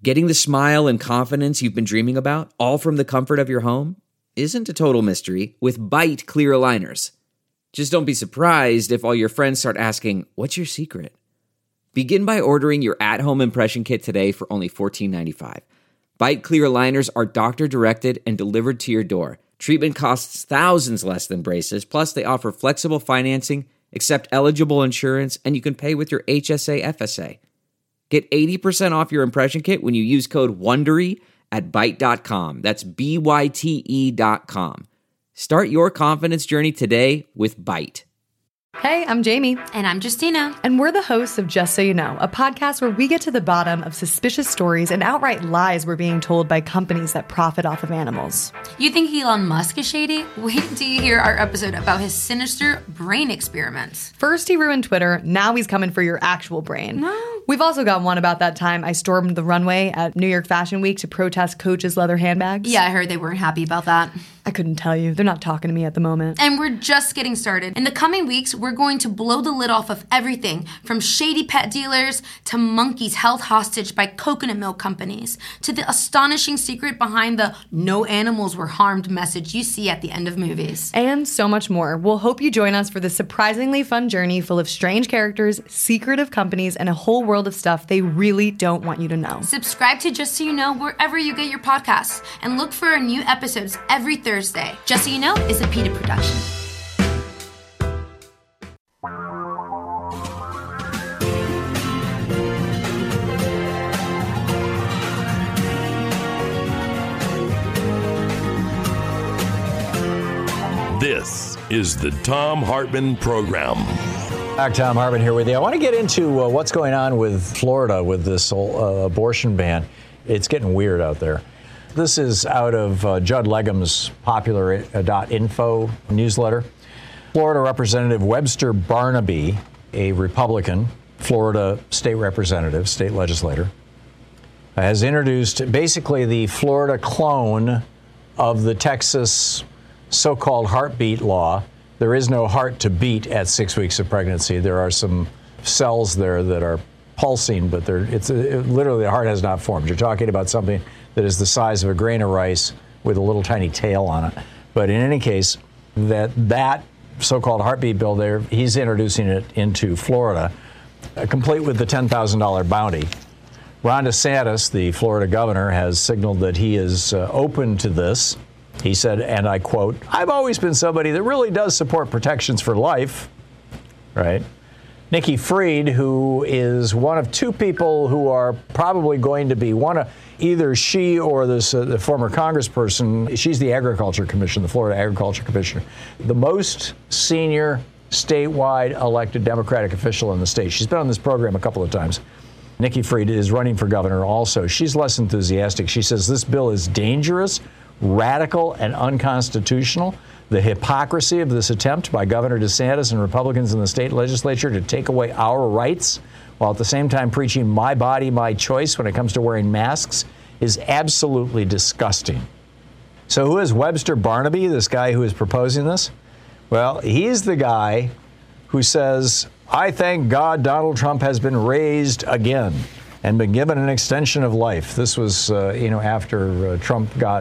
Getting the smile and confidence you've been dreaming about, all from the comfort of your home, isn't a total mystery with Byte clear aligners. Just don't be surprised if all your friends start asking, "What's your secret?" Begin by ordering your at-home impression kit today for only $14.95. Byte clear aligners are doctor-directed and delivered to your door. Treatment costs thousands less than braces, plus they offer flexible financing, accept eligible insurance, and you can pay with your HSA FSA. Get 80% off your impression kit when you use code WONDERY at Byte.com. That's BYTE.com. Start your confidence journey today with Byte. Hey, I'm Jamie. And I'm Justina. And we're the hosts of Just So You Know, a podcast where we get to the bottom of suspicious stories and outright lies we're being told by companies that profit off of animals. You think Elon Musk is shady? Wait till you hear our episode about his sinister brain experiments. First he ruined Twitter, now he's coming for your actual brain. No. We've also got one about that time I stormed the runway at New York Fashion Week to protest Coach's leather handbags. Yeah, I heard they weren't happy about that. I couldn't tell you. They're not talking to me at the moment. And we're just getting started. In the coming weeks, we're going to blow the lid off of everything from shady pet dealers to monkeys held hostage by coconut milk companies to the astonishing secret behind the "no animals were harmed" message you see at the end of movies. And so much more. We'll hope you join us for this surprisingly fun journey full of strange characters, secretive companies, and a whole world of stuff they really don't want you to know. Subscribe to Just So You Know wherever you get your podcasts and look for our new episodes every Thursday. Just So You Know is a PETA production. This is the Thom Hartmann Program. Back, Thom Hartmann here with you. I want to get into what's going on with Florida with this whole abortion ban. It's getting weird out there. This is out of Judd Legum's popular.info newsletter. Florida Representative Webster Barnaby, a Republican, Florida state representative, state legislator, has introduced basically the Florida clone of the Texas so-called heartbeat law. There is no heart to beat at 6 weeks of pregnancy. There are some cells there that are pulsing, but literally the heart has not formed. You're talking about something that is the size of a grain of rice with a little tiny tail on it. But in any case, that so-called heartbeat bill there, he's introducing it into Florida, complete with the $10,000 bounty. Ron DeSantis, the Florida governor, has signaled that he is open to this. He said, and I quote, "I've always been somebody that really does support protections for life," right? Nikki Fried, who is one of two people who are probably going to be either she or this the former congressperson. She's the Agriculture Commission, the Florida Agriculture Commissioner, the most senior statewide elected Democratic official in the state. She's been on this program a couple of times. Nikki Fried is running for governor also. She's less enthusiastic. She says this bill is dangerous, radical, and unconstitutional. The hypocrisy of this attempt by Governor DeSantis and Republicans in the state legislature to take away our rights while at the same time preaching my body, my choice when it comes to wearing masks is absolutely disgusting. So who is Webster Barnaby, this guy who is proposing this? Well, he's the guy who says, "I thank God Donald Trump has been raised again and been given an extension of life." This was, after Trump got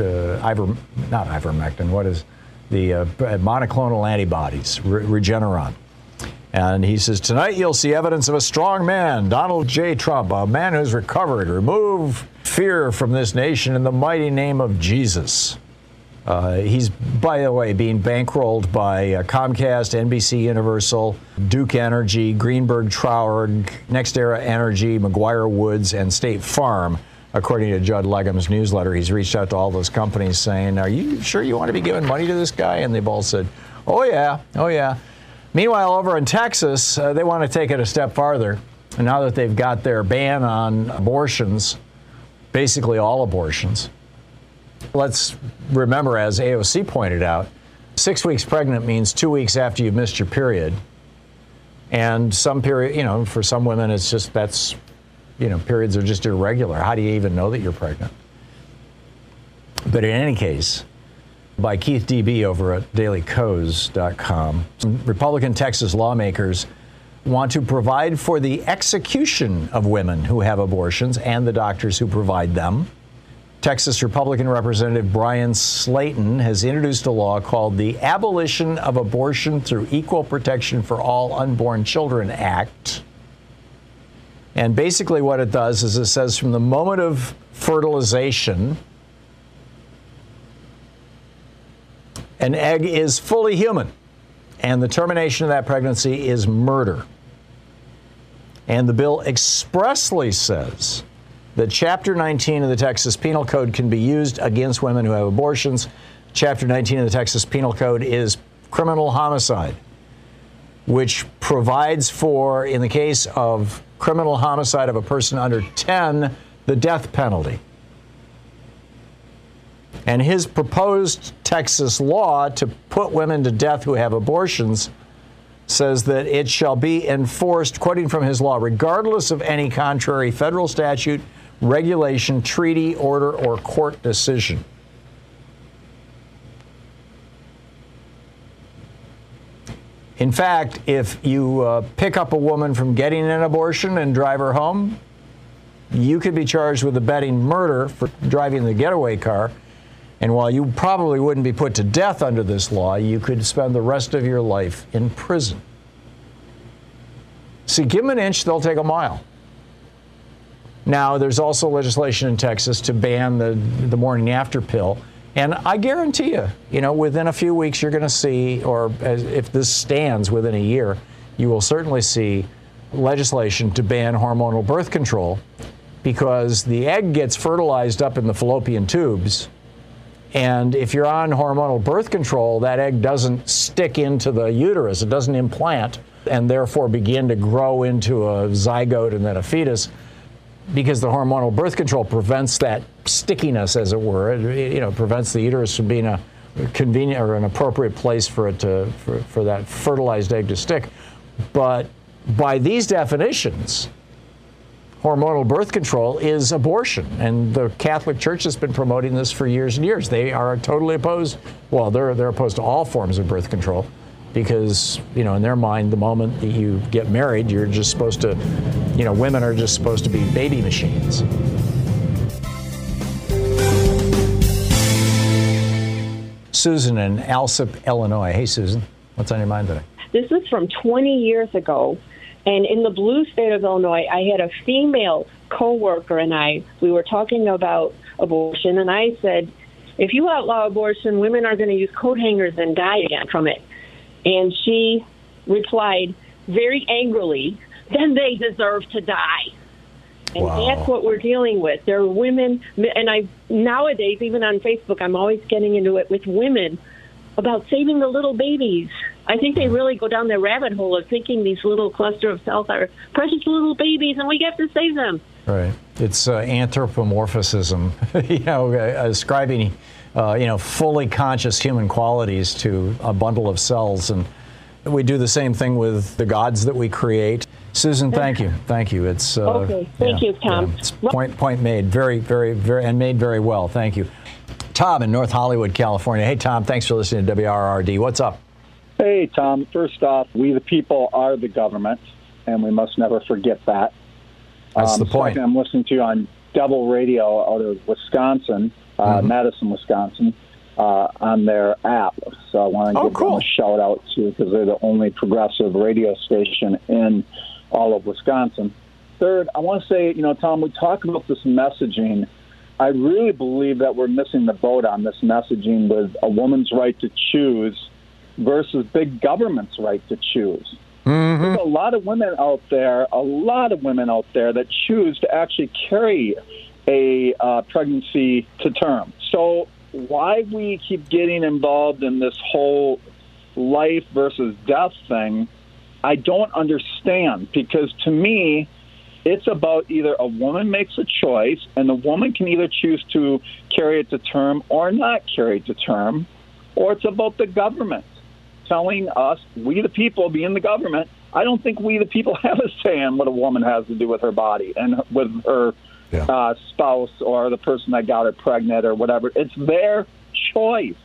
ivermectin, what is the monoclonal antibodies, Regeneron. And he says, "Tonight you'll see evidence of a strong man, Donald J. Trump, a man who's recovered. Remove fear from this nation in the mighty name of Jesus." He's, by the way, being bankrolled by Comcast, NBC Universal, Duke Energy, Greenberg Traurig, NextEra Energy, McGuire Woods, and State Farm. According to Judd Legum's newsletter, he's reached out to all those companies saying, "Are you sure you want to be giving money to this guy?" And they've all said, "Oh, yeah, oh, yeah." Meanwhile, over in Texas, they want to take it a step farther. And now that they've got their ban on abortions, basically all abortions, let's remember, as AOC pointed out, 6 weeks pregnant means 2 weeks after you've missed your period. And some period, for some women, it's just periods are just irregular. How do you even know that you're pregnant? But in any case, by Keith DB over at dailykos.com, some Republican Texas lawmakers want to provide for the execution of women who have abortions and the doctors who provide them. Texas Republican Representative Brian Slayton has introduced a law called the Abolition of Abortion Through Equal Protection for All Unborn Children Act. And basically what it does is it says from the moment of fertilization, an egg is fully human, and the termination of that pregnancy is murder. And the bill expressly says that Chapter 19 of the Texas Penal Code can be used against women who have abortions. Chapter 19 of the Texas Penal Code is criminal homicide, which provides for, in the case of criminal homicide of a person under 10, the death penalty. And his proposed Texas law to put women to death who have abortions says that it shall be enforced, quoting from his law, regardless of any contrary federal statute, regulation, treaty, order, or court decision. In fact, if you pick up a woman from getting an abortion and drive her home, you could be charged with abetting murder for driving the getaway car. And while you probably wouldn't be put to death under this law, you could spend the rest of your life in prison. See, give them an inch, they'll take a mile. Now, there's also legislation in Texas to ban the morning after pill. And I guarantee you, within a few weeks, you're going to see, or if this stands within a year, you will certainly see legislation to ban hormonal birth control, because the egg gets fertilized up in the fallopian tubes. And if you're on hormonal birth control, that egg doesn't stick into the uterus. It doesn't implant and therefore begin to grow into a zygote and then a fetus, because the hormonal birth control prevents that stickiness, as it were. It prevents the uterus from being a convenient or an appropriate place for it for that fertilized egg to stick. But by these definitions, hormonal birth control is abortion, and the Catholic Church has been promoting this for years and years. They are totally opposed. Well, they're opposed to all forms of birth control, because in their mind, the moment that you get married, you're just supposed to, women are just supposed to be baby machines. Susan in Alsip, Illinois. Hey, Susan, what's on your mind today? This is from 20 years ago. And in the blue state of Illinois, I had a female coworker and we were talking about abortion, and I said, if you outlaw abortion, women are going to use coat hangers and die again from it. And she replied very angrily, then they deserve to die. And wow. That's what we're dealing with. There are women, and nowadays, even on Facebook, I'm always getting into it with women about saving the little babies. I think they really go down the rabbit hole of thinking these little cluster of cells are precious little babies and we have to save them. Right. It's anthropomorphism, ascribing, fully conscious human qualities to a bundle of cells. And we do the same thing with the gods that we create. Susan, thank you. Thank you. It's okay. Thank you, Tom. It's point made. Very, very, very, and made very well. Thank you. Tom in North Hollywood, California. Hey, Tom, thanks for listening to WRRD. What's up? Hey, Tom. First off, we the people are the government, and we must never forget that. That's the point. Second, I'm listening to you on Double Radio out of Wisconsin, Madison, Wisconsin, on their app. So I want to give them a shout out to, because they're the only progressive radio station in all of Wisconsin. Third, I want to say, Tom, we talk about this messaging. I really believe that we're missing the boat on this messaging with a woman's right to choose versus big government's right to choose. Mm-hmm. There's a lot of women out there that choose to actually carry a pregnancy to term. So why we keep getting involved in this whole life versus death thing, I don't understand, because to me, it's about either a woman makes a choice, and the woman can either choose to carry it to term or not carry it to term, or it's about the government telling us, we the people, being the government, I don't think we the people have a say in what a woman has to do with her body and with her spouse or the person that got her pregnant or whatever. It's their choice.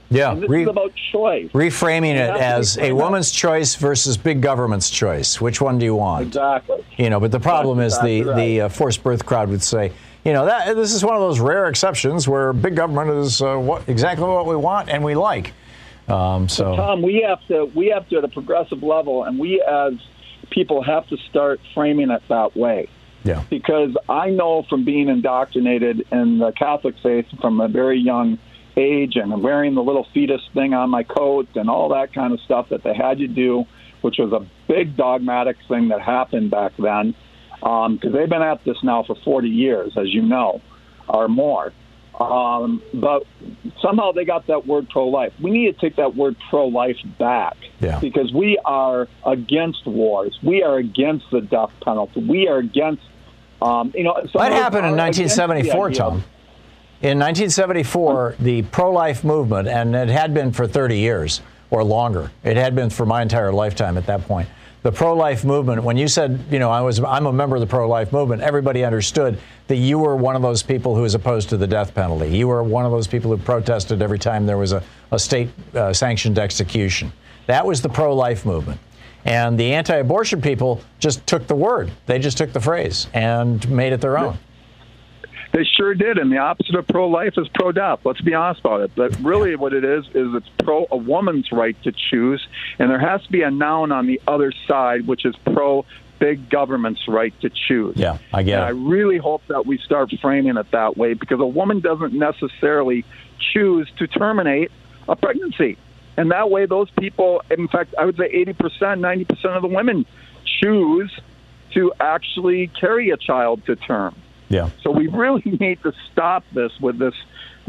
Yeah, and this is about choice. Reframing it as a woman's choice versus big government's choice. Which one do you want? Exactly. But the problem is exactly the forced birth crowd would say, this is one of those rare exceptions where big government is exactly what we want and we like. So Tom, we have to at a progressive level, and we as people have to start framing it that way. Yeah. Because I know from being indoctrinated in the Catholic faith from a very young age and wearing the little fetus thing on my coat and all that kind of stuff that they had you do, which was a big dogmatic thing that happened back then, because they've been at this now for 40 years, as you know, or more. But somehow they got that word pro-life. We need to take that word pro-life back because we are against wars. We are against the death penalty. We are against, What happened in 1974, Tom? In 1974, the pro-life movement, and it had been for 30 years or longer. It had been for my entire lifetime at that point. The pro-life movement, when you said, I'm a member of the pro-life movement, everybody understood that you were one of those people who was opposed to the death penalty. You were one of those people who protested every time there was a state-sanctioned execution. That was the pro-life movement. And the anti-abortion people just took the word. They just took the phrase and made it their own. They sure did, and the opposite of pro-life is pro-death. Let's be honest about it. But really what it is it's a woman's right to choose, and there has to be a noun on the other side, which is pro-big government's right to choose. Yeah, I get it. I really hope that we start framing it that way, because a woman doesn't necessarily choose to terminate a pregnancy. And that way those people, in fact, I would say 80%, 90% of the women choose to actually carry a child to term. Yeah. So we really need to stop this with this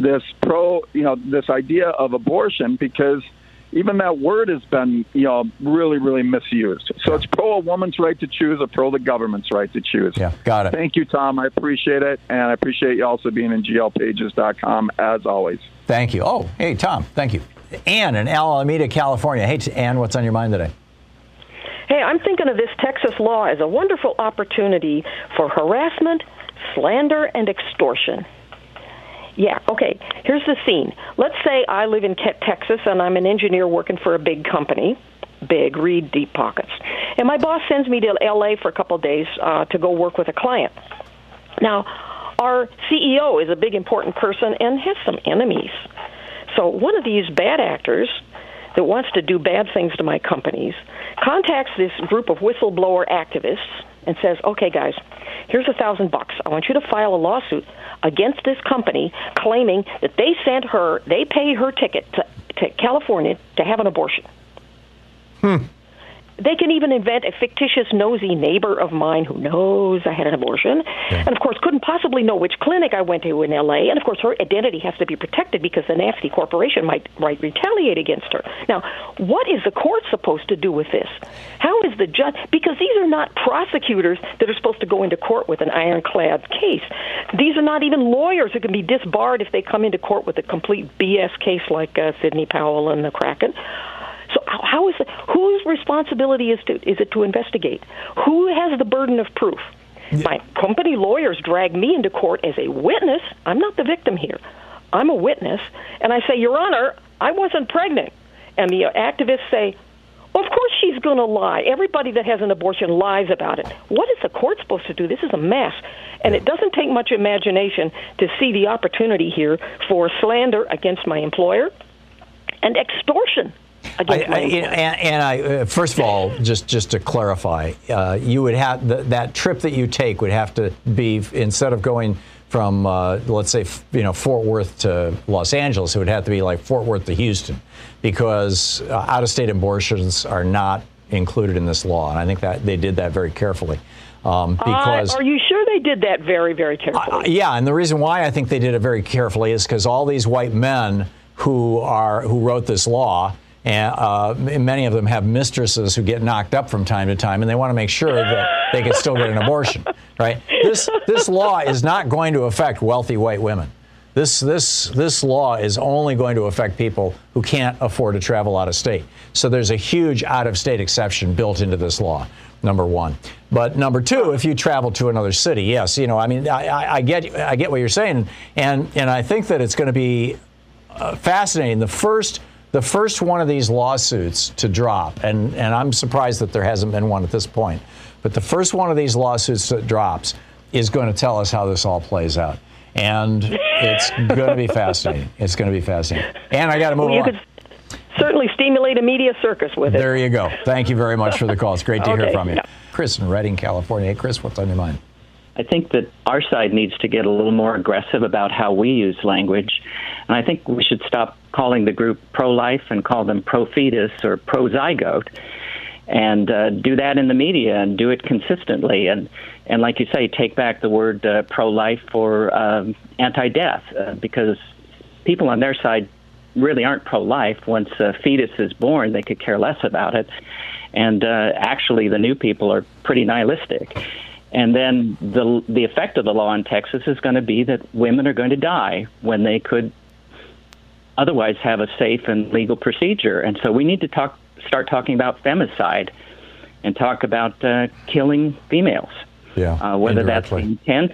idea of abortion, because even that word has been, really, really misused. So it's pro a woman's right to choose or pro the government's right to choose. Yeah, got it. Thank you, Tom. I appreciate it. And I appreciate you also being in glpages.com as always. Thank you. Oh, hey, Tom, thank you. Ann in Alameda, California. Hey, Ann, what's on your mind today? Hey, I'm thinking of this Texas law as a wonderful opportunity for harassment, slander, and extortion. Yeah, okay, here's the scene. Let's say I live in Texas and I'm an engineer working for a big company. Big, read deep pockets. And my boss sends me to L.A. for a couple of days to go work with a client. Now, our CEO is a big, important person and has some enemies. So one of these bad actors that wants to do bad things to my companies contacts this group of whistleblower activists and says, okay, guys, here's $1,000. I want you to file a lawsuit against this company claiming that they paid her ticket to California to have an abortion. They can even invent a fictitious nosy neighbor of mine who knows I had an abortion, and of course couldn't possibly know which clinic I went to in L.A., and of course her identity has to be protected because the nasty corporation might retaliate against her. Now, what is the court supposed to do with this? How is the judge? Because these are not prosecutors that are supposed to go into court with an ironclad case. These are not even lawyers who can be disbarred if they come into court with a complete BS case like Sidney Powell and the Kraken. So how is it? Whose responsibility is it to investigate? Who has the burden of proof? My company lawyers drag me into court as a witness. I'm not the victim here. I'm a witness, and I say, Your Honor, I wasn't pregnant. And the activists say, of course she's going to lie. Everybody that has an abortion lies about it. What is the court supposed to do? This is a mess. And it doesn't take much imagination to see the opportunity here for slander against my employer and extortion. First of all, just to clarify, you would have that trip that you take would have to be, instead of going from let's say Fort Worth to Los Angeles, it would have to be like Fort Worth to Houston, because out-of-state abortions are not included in this law, and I think that they did that very carefully. Because are you sure they did that very, very carefully? Yeah, and the reason why I think they did it very carefully is because all these white men who wrote this law. And many of them have mistresses who get knocked up from time to time, and they want to make sure that they can still get an abortion, right? This law is not going to affect wealthy white women. This law is only going to affect people who can't afford to travel out of state. So there's a huge out-of-state exception built into this law, number one. But number two, if you travel to another city, yes, I get what you're saying, and I think that it's going to be fascinating. The first one of these lawsuits to drop, and I'm surprised that there hasn't been one at this point, but the first one of these lawsuits that drops is going to tell us how this all plays out. And it's going to be fascinating. It's going to be fascinating. And I got to move on. Could certainly stimulate a media circus with it. There you go. Thank you very much for the call. It's great to hear from you. Yeah. Chris in Redding, California. Hey, Chris, what's on your mind? I think that our side needs to get a little more aggressive about how we use language. And I think we should stop calling the group pro-life and call them pro-fetus or pro-zygote, and do that in the media and do it consistently. And like you say, take back the word pro-life for anti-death, because people on their side really aren't pro-life. Once a fetus is born, they could care less about it. And actually, the new people are pretty nihilistic. And then the effect of the law in Texas is going to be that women are going to die when they could otherwise have a safe and legal procedure. And so we need to start talking about femicide and talk about killing females. Yeah, whether that's the intent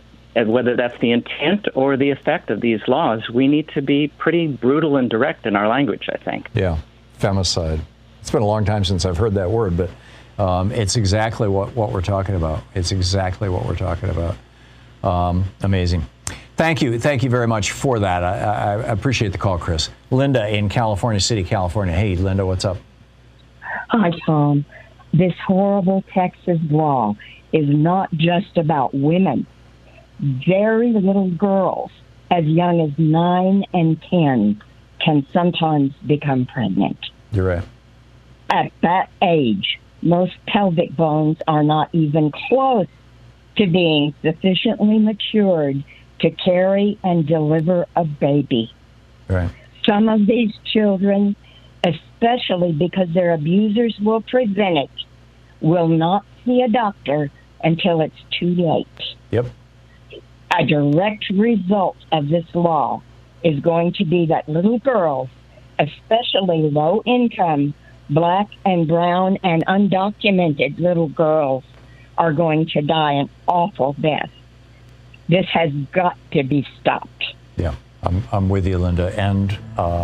or the effect of these laws, we need to be pretty brutal and direct in our language, I think. Yeah, femicide. It's been a long time since I've heard that word, but it's exactly what we're talking about. It's exactly what we're talking about. Amazing. Thank you very much for that. I appreciate the call, Chris. Linda in California City, California. Hey, Linda, what's up? Hi, Tom. This horrible Texas law is not just about women. Very little girls, as young as 9 and 10, can sometimes become pregnant. You're right. At that age, most pelvic bones are not even close to being sufficiently matured to carry and deliver a baby. Right. Some of these children, especially because their abusers will prevent it, will not see a doctor until it's too late. Yep. A direct result of this law is going to be that little girls, especially low-income, black and brown and undocumented little girls, are going to die an awful death. This has got to be stopped. Yeah, I'm with you, Linda. And,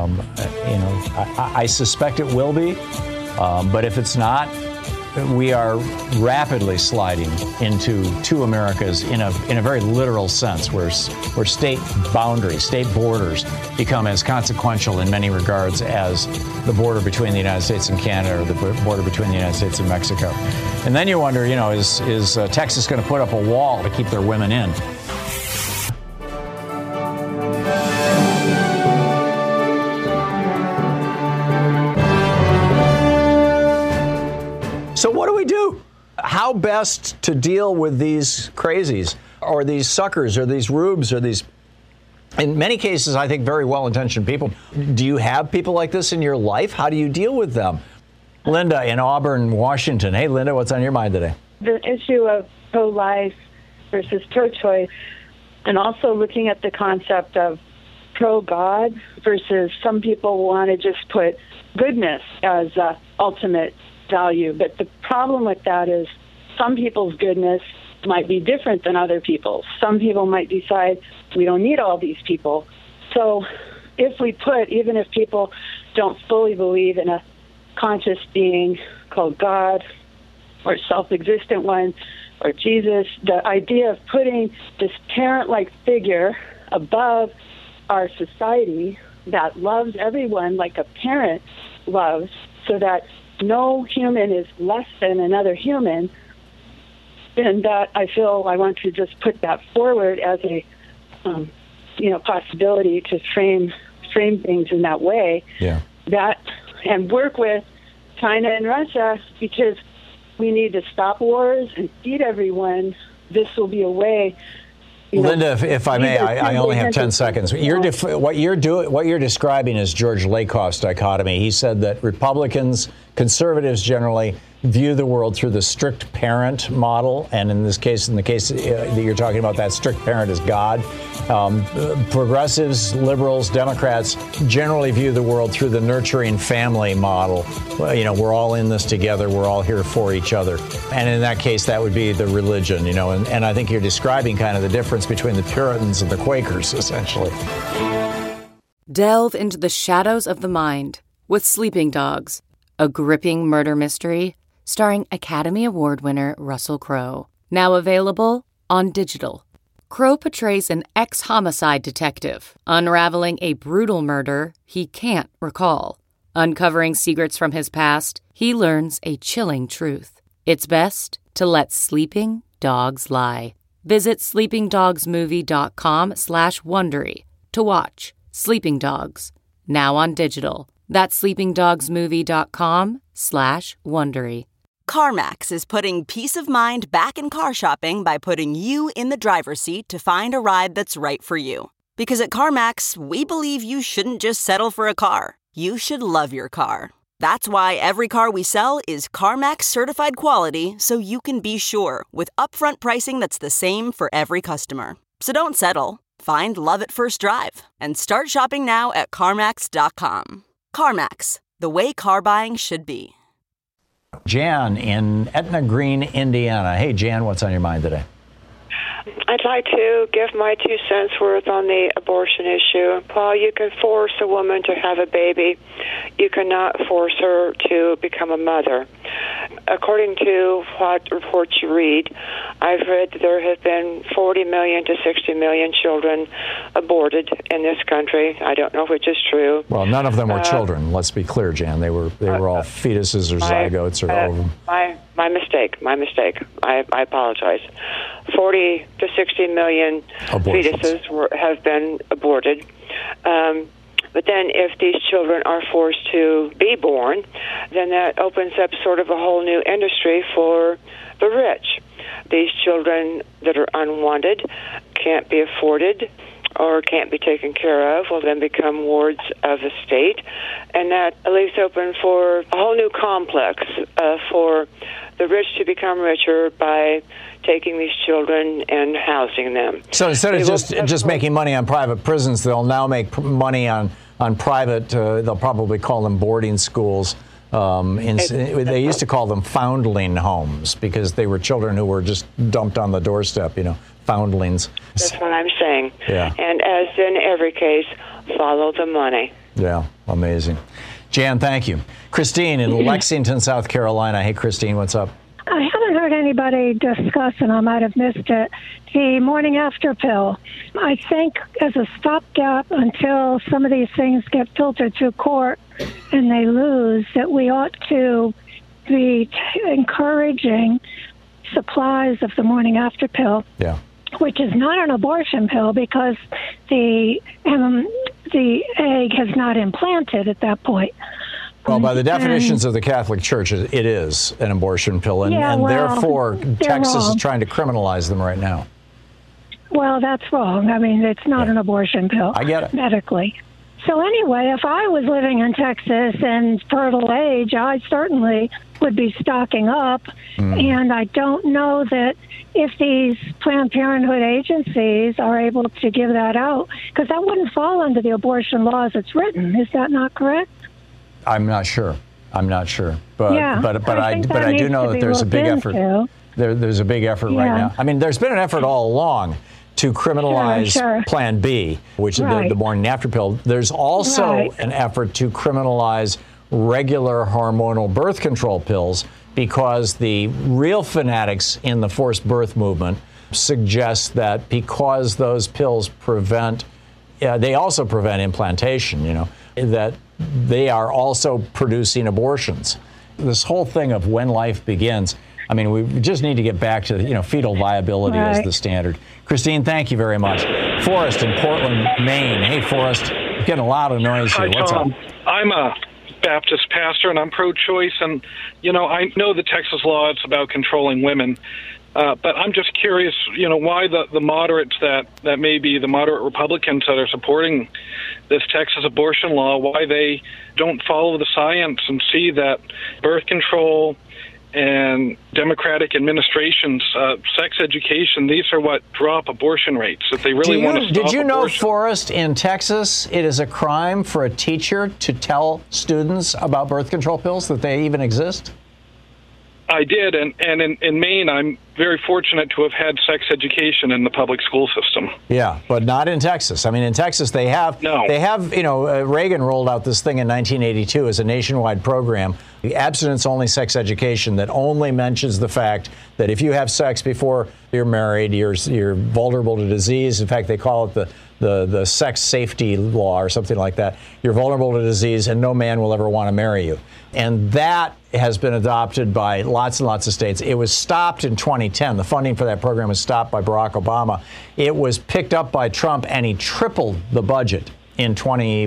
I suspect it will be. But if it's not, we are rapidly sliding into two Americas in a very literal sense, where state boundaries, state borders become as consequential in many regards as the border between the United States and Canada or the border between the United States and Mexico. And then you wonder, is Texas going to put up a wall to keep their women in? So what do we do? How best to deal with these crazies or these suckers or these rubes or these, in many cases, I think, very well-intentioned people? Do you have people like this in your life? How do you deal with them? Linda in Auburn, Washington. Hey, Linda, what's on your mind today? The issue of pro-life versus pro-choice, and also looking at the concept of pro-God versus some people want to just put goodness as ultimate value. But the problem with that is some people's goodness might be different than other people's. Some people might decide we don't need all these people. So if we put, even if people don't fully believe in a conscious being called God or self-existent one or Jesus, the idea of putting this parent-like figure above our society that loves everyone like a parent loves, so that no human is less than another human, then that I feel I want to just put that forward as a possibility to frame things in that way. Yeah. That and work with China and Russia, because we need to stop wars and feed everyone. This will be a way. Linda, if I may, I only have 10 seconds. What you're describing is George Lakoff's dichotomy. He said that Republicans, conservatives generally, view the world through the strict parent model, and in the case that you're talking about, that strict parent is God. Progressives, liberals, Democrats generally view the world through the nurturing family model. We're all in this together. We're all here for each other. And in that case, that would be the religion, and I think you're describing kind of the difference between the Puritans and the Quakers, essentially. Delve into the shadows of the mind with Sleeping Dogs, a gripping murder mystery starring Academy Award winner Russell Crowe. Now available on digital. Crowe portrays an ex-homicide detective unraveling a brutal murder he can't recall. Uncovering secrets from his past, he learns a chilling truth. It's best to let sleeping dogs lie. Visit sleepingdogsmovie.com/Wondery to watch Sleeping Dogs, now on digital. That's sleepingdogsmovie.com/Wondery. CarMax is putting peace of mind back in car shopping by putting you in the driver's seat to find a ride that's right for you. Because at CarMax, we believe you shouldn't just settle for a car. You should love your car. That's why every car we sell is CarMax certified quality, so you can be sure with upfront pricing that's the same for every customer. So don't settle. Find love at first drive and start shopping now at CarMax.com. CarMax, the way car buying should be. Jan in Etna Green, Indiana. Hey, Jan, what's on your mind today? I'd like to give my 2 cents worth on the abortion issue. Paul, you can force a woman to have a baby. You cannot force her to become a mother. According to what reports you read, I've read that there have been 40 million to 60 million children aborted in this country. I don't know which is true. Well, none of them were children. Let's be clear, Jan. They were all fetuses or zygotes or ovum. My mistake. I apologize. 40 to 60 million fetuses have been aborted. But then if these children are forced to be born, then that opens up sort of a whole new industry for the rich. These children that are unwanted, can't be afforded, or can't be taken care of, will then become wards of the state. And that leaves open for a whole new complex for the rich to become richer by taking these children and housing them. So instead of just making money on private prisons, they'll now make money on private, they'll probably call them boarding schools. They used to call them foundling homes because they were children who were just dumped on the doorstep, foundlings. That's what I'm saying. Yeah. And as in every case, follow the money. Yeah, amazing. Jan, thank you. Christine in Lexington, South Carolina. Hey, Christine, what's up? I haven't heard anybody discuss, and I might have missed it, the morning after pill. I think as a stopgap until some of these things get filtered through court and they lose, that we ought to be encouraging supplies of the morning after pill. Yeah. Which is not an abortion pill because the egg has not implanted at that point. Well, by the definitions of the Catholic Church, it is an abortion pill, and therefore Texas is trying to criminalize them right now. Well, that's wrong. I mean, it's not an abortion pill. I get it. Medically. So anyway, if I was living in Texas and fertile age, I certainly would be stocking up. And I don't know that if these Planned Parenthood agencies are able to give that out, because that wouldn't fall under the abortion law as it's written. Is that not correct? I'm not sure. But I do know that there's a big effort. There's a big effort right now. I mean, there's been an effort all along to criminalize Plan B, which is the morning after pill. There's also an effort to criminalize regular hormonal birth control pills because the real fanatics in the forced birth movement suggest that because those pills they also prevent implantation, that they are also producing abortions. This whole thing of when life begins, I mean, we just need to get back to, fetal viability as the standard. Christine, thank you very much. Forrest in Portland, Maine. Hey, Forrest, you're getting a lot of noise here. Hi, what's Tom. up? I'm a Baptist pastor, and I'm pro-choice, and, I know the Texas law is about controlling women, but I'm just curious, why the moderates that may be the moderate Republicans that are supporting this Texas abortion law, why they don't follow the science and see that birth control and Democratic administrations, sex education, these are what drop abortion rates. If they really want to stop Did you know, abortion, Forrest, in Texas, it is a crime for a teacher to tell students about birth control pills, that they even exist? I did, and in Maine, I'm very fortunate to have had sex education in the public school system. Yeah, but not in Texas. I mean, in Texas, they have, Reagan rolled out this thing in 1982 as a nationwide program, the abstinence-only sex education that only mentions the fact that if you have sex before you're married, you're vulnerable to disease. In fact, they call it the sex safety law or something like that. You're vulnerable to disease, and no man will ever want to marry you. And that has been adopted by lots and lots of states. It was stopped in 2010. The funding for that program was stopped by Barack Obama. It was picked up by Trump, and he tripled the budget in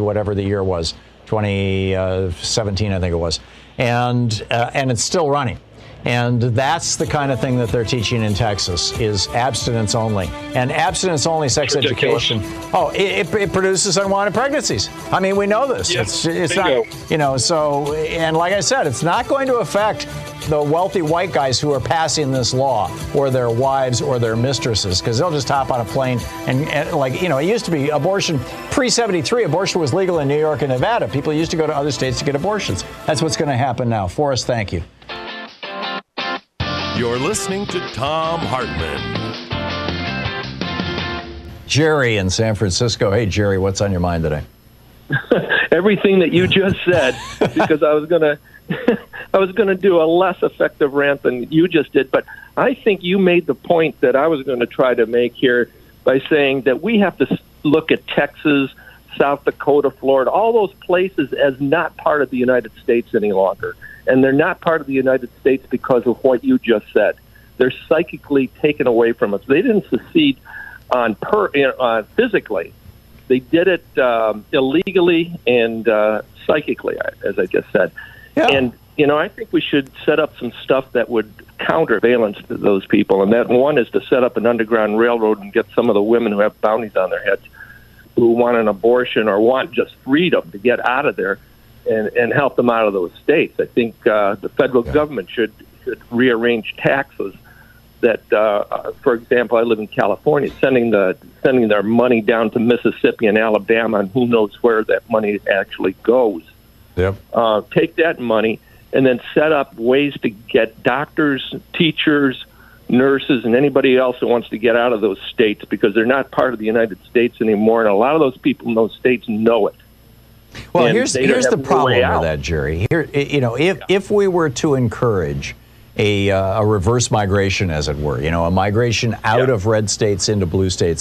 2017, I think it was. And it's still running. And that's the kind of thing that they're teaching in Texas, is abstinence only. And abstinence only sex education, it produces unwanted pregnancies. I mean, we know this. Yes, it's not, so, and like I said, it's not going to affect the wealthy white guys who are passing this law, or their wives or their mistresses, because they'll just hop on a plane and it used to be abortion, pre-73, abortion was legal in New York and Nevada. People used to go to other states to get abortions. That's what's going to happen now. Forrest, thank you. You're listening to Thom Hartmann. Jerry in San Francisco. Hey, Jerry, what's on your mind today? Everything that you just said, because I was gonna do a less effective rant than you just did, but I think you made the point that I was going to try to make here by saying that we have to look at Texas, South Dakota, Florida, all those places as not part of the United States any longer. And they're not part of the United States because of what you just said. They're psychically taken away from us. They didn't secede on physically. They did it illegally and psychically, as I just said. Yeah. And, I think we should set up some stuff that would counterbalance to those people. And that one is to set up an underground railroad and get some of the women who have bounties on their heads who want an abortion or want just freedom to get out of there and help them out of those states. I think the federal government should rearrange taxes that, for example, I live in California, sending their money down to Mississippi and Alabama, and who knows where that money actually goes. Yep. Take that money and then set up ways to get doctors, teachers, nurses, and anybody else that wants to get out of those states, because they're not part of the United States anymore, and a lot of those people in those states know it. Well, here's the problem with that, Jerry. Here, if we were to encourage a reverse migration, as it were, a migration out of red states into blue states,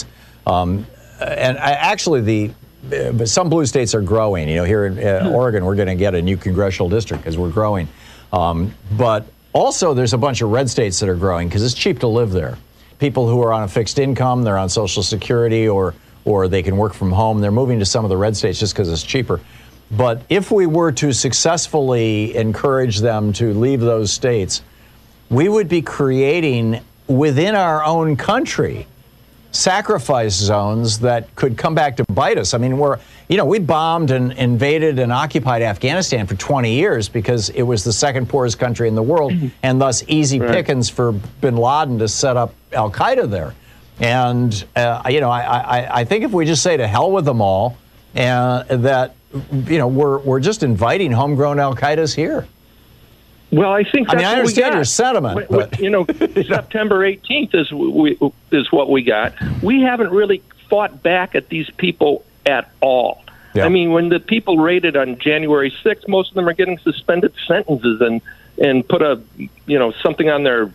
actually some blue states are growing. Here in Oregon, we're going to get a new congressional district because we're growing. But also, there's a bunch of red states that are growing because it's cheap to live there. People who are on a fixed income, they're on Social Security, or they can work from home. They're moving to some of the red states just because it's cheaper. But if we were to successfully encourage them to leave those states, we would be creating within our own country sacrifice zones that could come back to bite us. I mean, we bombed and invaded and occupied Afghanistan for 20 years because it was the second poorest country in the world, and thus easy pickings for bin Laden to set up Al-Qaeda there. And, I think if we just say to hell with them all, that, we're just inviting homegrown Al-Qaedas here. Well, I think that's I understand your sentiment, but September 18th is what we got. We haven't really fought back at these people at all. Yeah. I mean, when the people raided on January 6th, most of them are getting suspended sentences and put something on their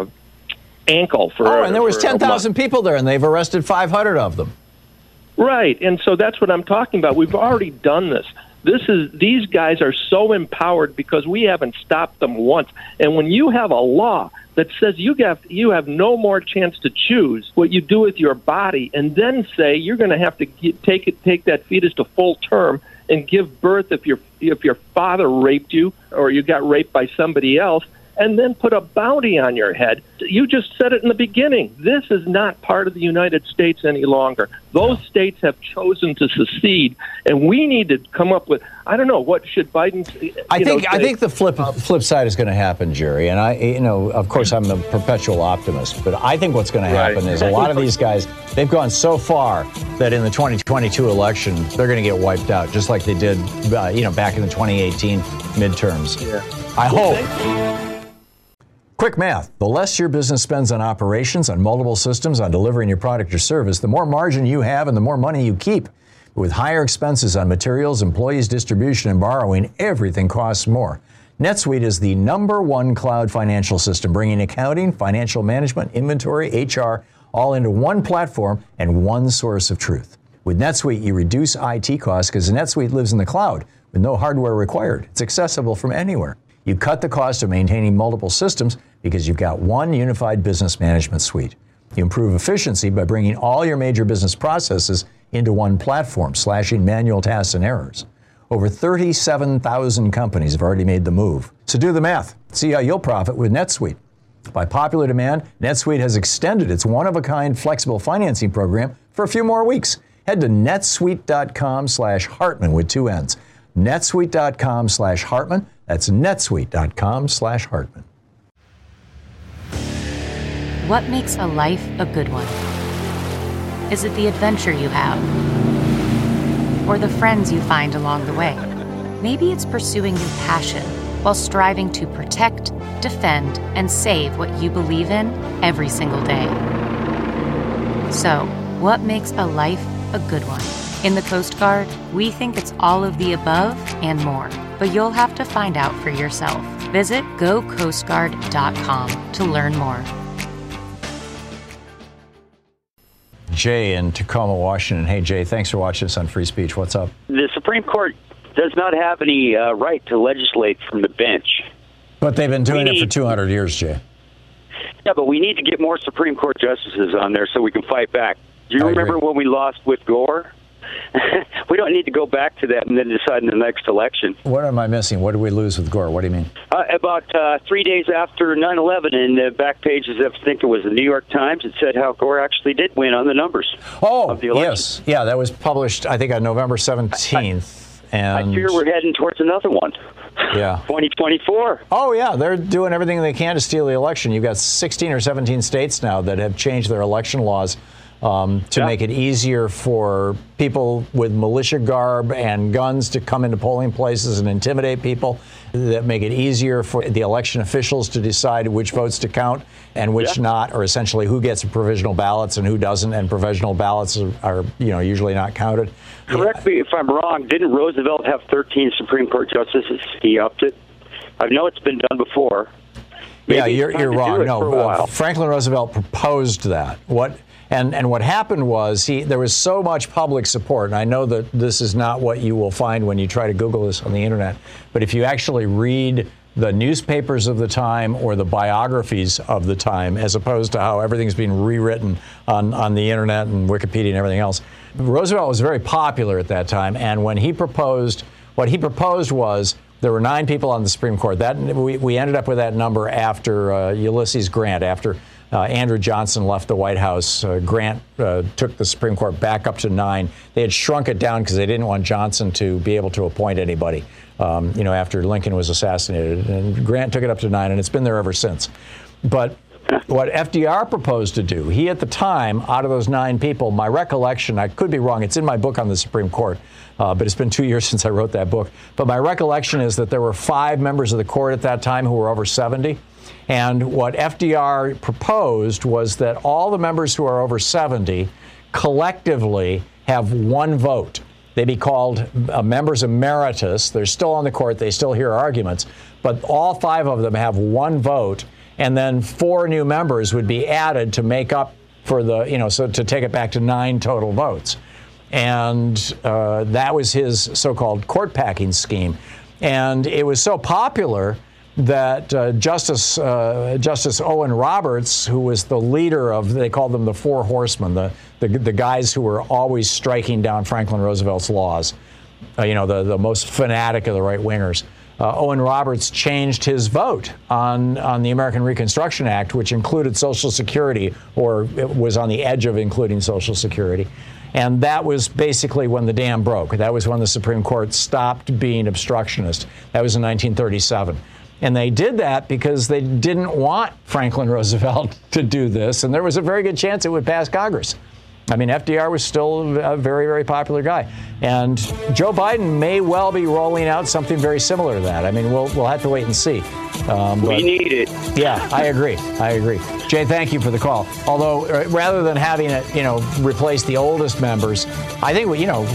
ankle for. Oh, and there was 10,000 people there, and they've arrested 500 of them. Right, and so that's what I'm talking about. We've already done this. These guys are so empowered because we haven't stopped them once. And when you have a law that says you have no more chance to choose what you do with your body, and then say you're going to have to take that fetus to full term and give birth if your father raped you or you got raped by somebody else, and then put a bounty on your head. You just said it in the beginning. This is not part of the United States any longer. Those states have chosen to secede, and we need to come up with, I don't know, what should Biden say? I think the flip side is going to happen, Jerry, and of course I'm a perpetual optimist, but I think what's going to happen is a lot of these guys, they've gone so far that in the 2022 election, they're going to get wiped out, just like they did, back in the 2018 midterms. Yeah. I hope. Quick math. The less your business spends on operations, on multiple systems, on delivering your product or service, the more margin you have and the more money you keep. With higher expenses on materials, employees, distribution, and borrowing, everything costs more. NetSuite is the #1 cloud financial system, bringing accounting, financial management, inventory, HR, all into one platform and one source of truth. With NetSuite, you reduce IT costs because NetSuite lives in the cloud with no hardware required. It's accessible from anywhere. You cut the cost of maintaining multiple systems because you've got one unified business management suite. You improve efficiency by bringing all your major business processes into one platform, slashing manual tasks and errors. Over 37,000 companies have already made the move. So do the math. See how you'll profit with NetSuite. By popular demand, NetSuite has extended its one-of-a-kind flexible financing program for a few more weeks. Head to netsuite.com/Hartman with 2 N's. netsuite.com/Hartman. That's netsuite.com/Hartman. What makes a life a good one? Is it the adventure you have? Or the friends you find along the way? Maybe it's pursuing your passion while striving to protect, defend, and save what you believe in every single day. So, what makes a life a good one? In the Coast Guard, we think it's all of the above and more, but you'll have to find out for yourself. Visit gocoastguard.com to learn more. Jay in Tacoma, Washington. Hey, Jay, thanks for watching us on Free Speech. What's up? The Supreme Court does not have any right to legislate from the bench. But they've been doing it for 200 years, Jay. Yeah, but we need to get more Supreme Court justices on there so we can fight back. Do you remember when we lost with Gore? We don't need to go back to that and then decide in the next election. What am I missing? What did we lose with Gore? What do you mean? About 3 days after 9/11, in the back pages of, I think it was the New York Times, it said how Gore actually did win on the numbers of the election. Yes. Yeah, that was published, I think, on November 17th. I fear we're heading towards another one. Yeah. 2024. Oh, yeah. They're doing everything they can to steal the election. You've got 16 or 17 states now that have changed their election laws to make it easier for people with militia garb and guns to come into polling places and intimidate people, that make it easier for the election officials to decide which votes to count and which not, or essentially who gets provisional ballots and who doesn't, and provisional ballots are usually not counted. Correct me if I'm wrong. Didn't Roosevelt have 13 Supreme Court justices? He upped it. I know it's been done before. Maybe you're wrong. No, Franklin Roosevelt proposed that. And what happened was there was so much public support, and I know that this is not what you will find when you try to Google this on the internet, but if you actually read the newspapers of the time or the biographies of the time, as opposed to how everything's being rewritten on the internet and Wikipedia and everything else, Roosevelt was very popular at that time, and when he proposed, what he proposed was there were 9 people on the Supreme Court. We ended up with that number after Ulysses Grant, after Andrew Johnson left the White House. Grant took the Supreme Court back up to 9. They had shrunk it down because they didn't want Johnson to be able to appoint anybody, after Lincoln was assassinated. And Grant took it up to 9, and it's been there ever since. But what FDR proposed to do, he at the time, out of those 9 people, my recollection, I could be wrong, it's in my book on the Supreme Court, but it's been 2 years since I wrote that book. But my recollection is that there were 5 members of the court at that time who were over 70. And what FDR proposed was that all the members who are over 70 collectively have 1 vote. They be called members emeritus. They're still on the court. They still hear arguments. But all 5 of them have 1 vote. And then 4 new members would be added to make up for so to take it back to 9 total votes. And that was his so-called court packing scheme. And it was so popular that Justice Owen Roberts, who was the leader of, they called them the 4 horsemen, the guys who were always striking down Franklin Roosevelt's laws, the most fanatic of the right-wingers. Owen Roberts changed his vote on the American Reconstruction Act, which included Social Security, or it was on the edge of including Social Security. And that was basically when the dam broke. That was when the Supreme Court stopped being obstructionist. That was in 1937. And they did that because they didn't want Franklin Roosevelt to do this, and there was a very good chance it would pass Congress. I mean, FDR was still a very, very popular guy. And Joe Biden may well be rolling out something very similar to that. I mean, we'll have to wait and see. We need it. Yeah, I agree. Jay, thank you for the call. Although, rather than having it, replace the oldest members, I think,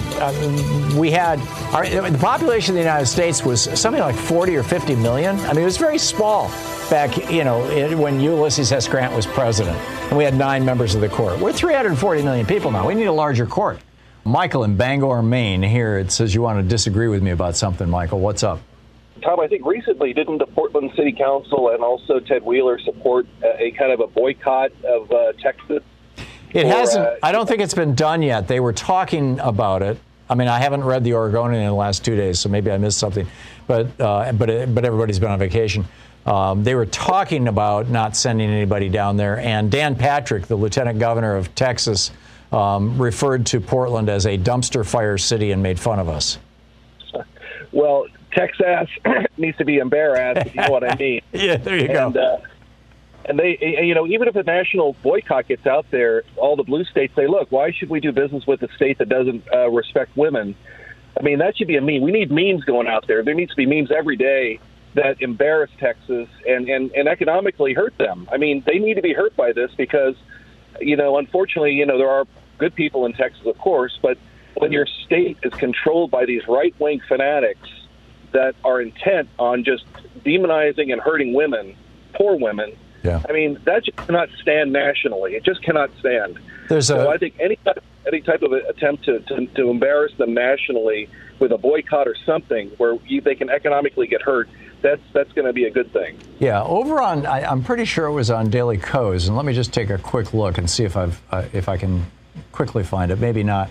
we had, the population of the United States was something like 40 or 50 million. I mean, it was very small back, when Ulysses S. Grant was president. And we had 9 members of the court. We're 340 million people now. We need a larger court. Michael in Bangor, Maine, here, it says you want to disagree with me about something, Michael. What's up? Tom, I think recently didn't the Portland City Council and also Ted Wheeler support a kind of a boycott of Texas? It hasn't. I don't think it's been done yet. They were talking about it. I mean, I haven't read the Oregonian in the last 2 days, so maybe I missed something. But everybody's been on vacation. They were talking about not sending anybody down there. And Dan Patrick, the lieutenant governor of Texas, referred to Portland as a dumpster fire city and made fun of us. Well, Texas needs to be embarrassed, if you know what I mean. Yeah, there you go. And they, even if a national boycott gets out there, all the blue states say, look, why should we do business with a state that doesn't respect women? I mean, that should be a meme. We need memes going out there. There needs to be memes every day that embarrass Texas and economically hurt them. I mean, they need to be hurt by this because, unfortunately, there are good people in Texas, of course, but when your state is controlled by these right-wing fanatics that are intent on just demonizing and hurting women, poor women, I mean, that just cannot stand nationally. It just cannot stand. So I think any type of attempt to embarrass them nationally with a boycott or something where they can economically get hurt, that's going to be a good thing. Yeah, over on, I'm pretty sure it was on Daily Kos, and let me just take a quick look and see if I can quickly find it. Maybe not.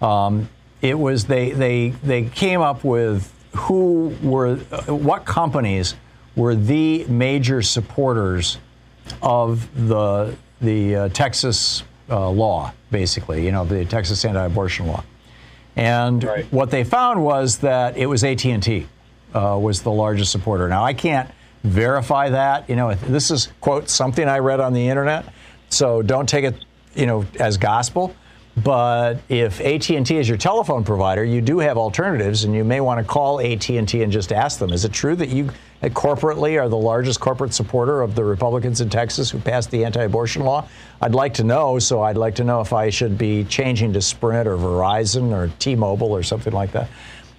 It was they came up with what companies were the major supporters of the Texas law, basically, the Texas anti-abortion law. And what they found was that it was AT&T was the largest supporter. Now, I can't verify that. This is, quote, something I read on the internet, so don't take it, as gospel. But if AT&T is your telephone provider, you do have alternatives, and you may want to call AT&T and just ask them, is it true that you corporately are the largest corporate supporter of the Republicans in Texas who passed the anti-abortion law? I'd like to know, so I'd like to know if I should be changing to Sprint or Verizon or T-Mobile or something like that.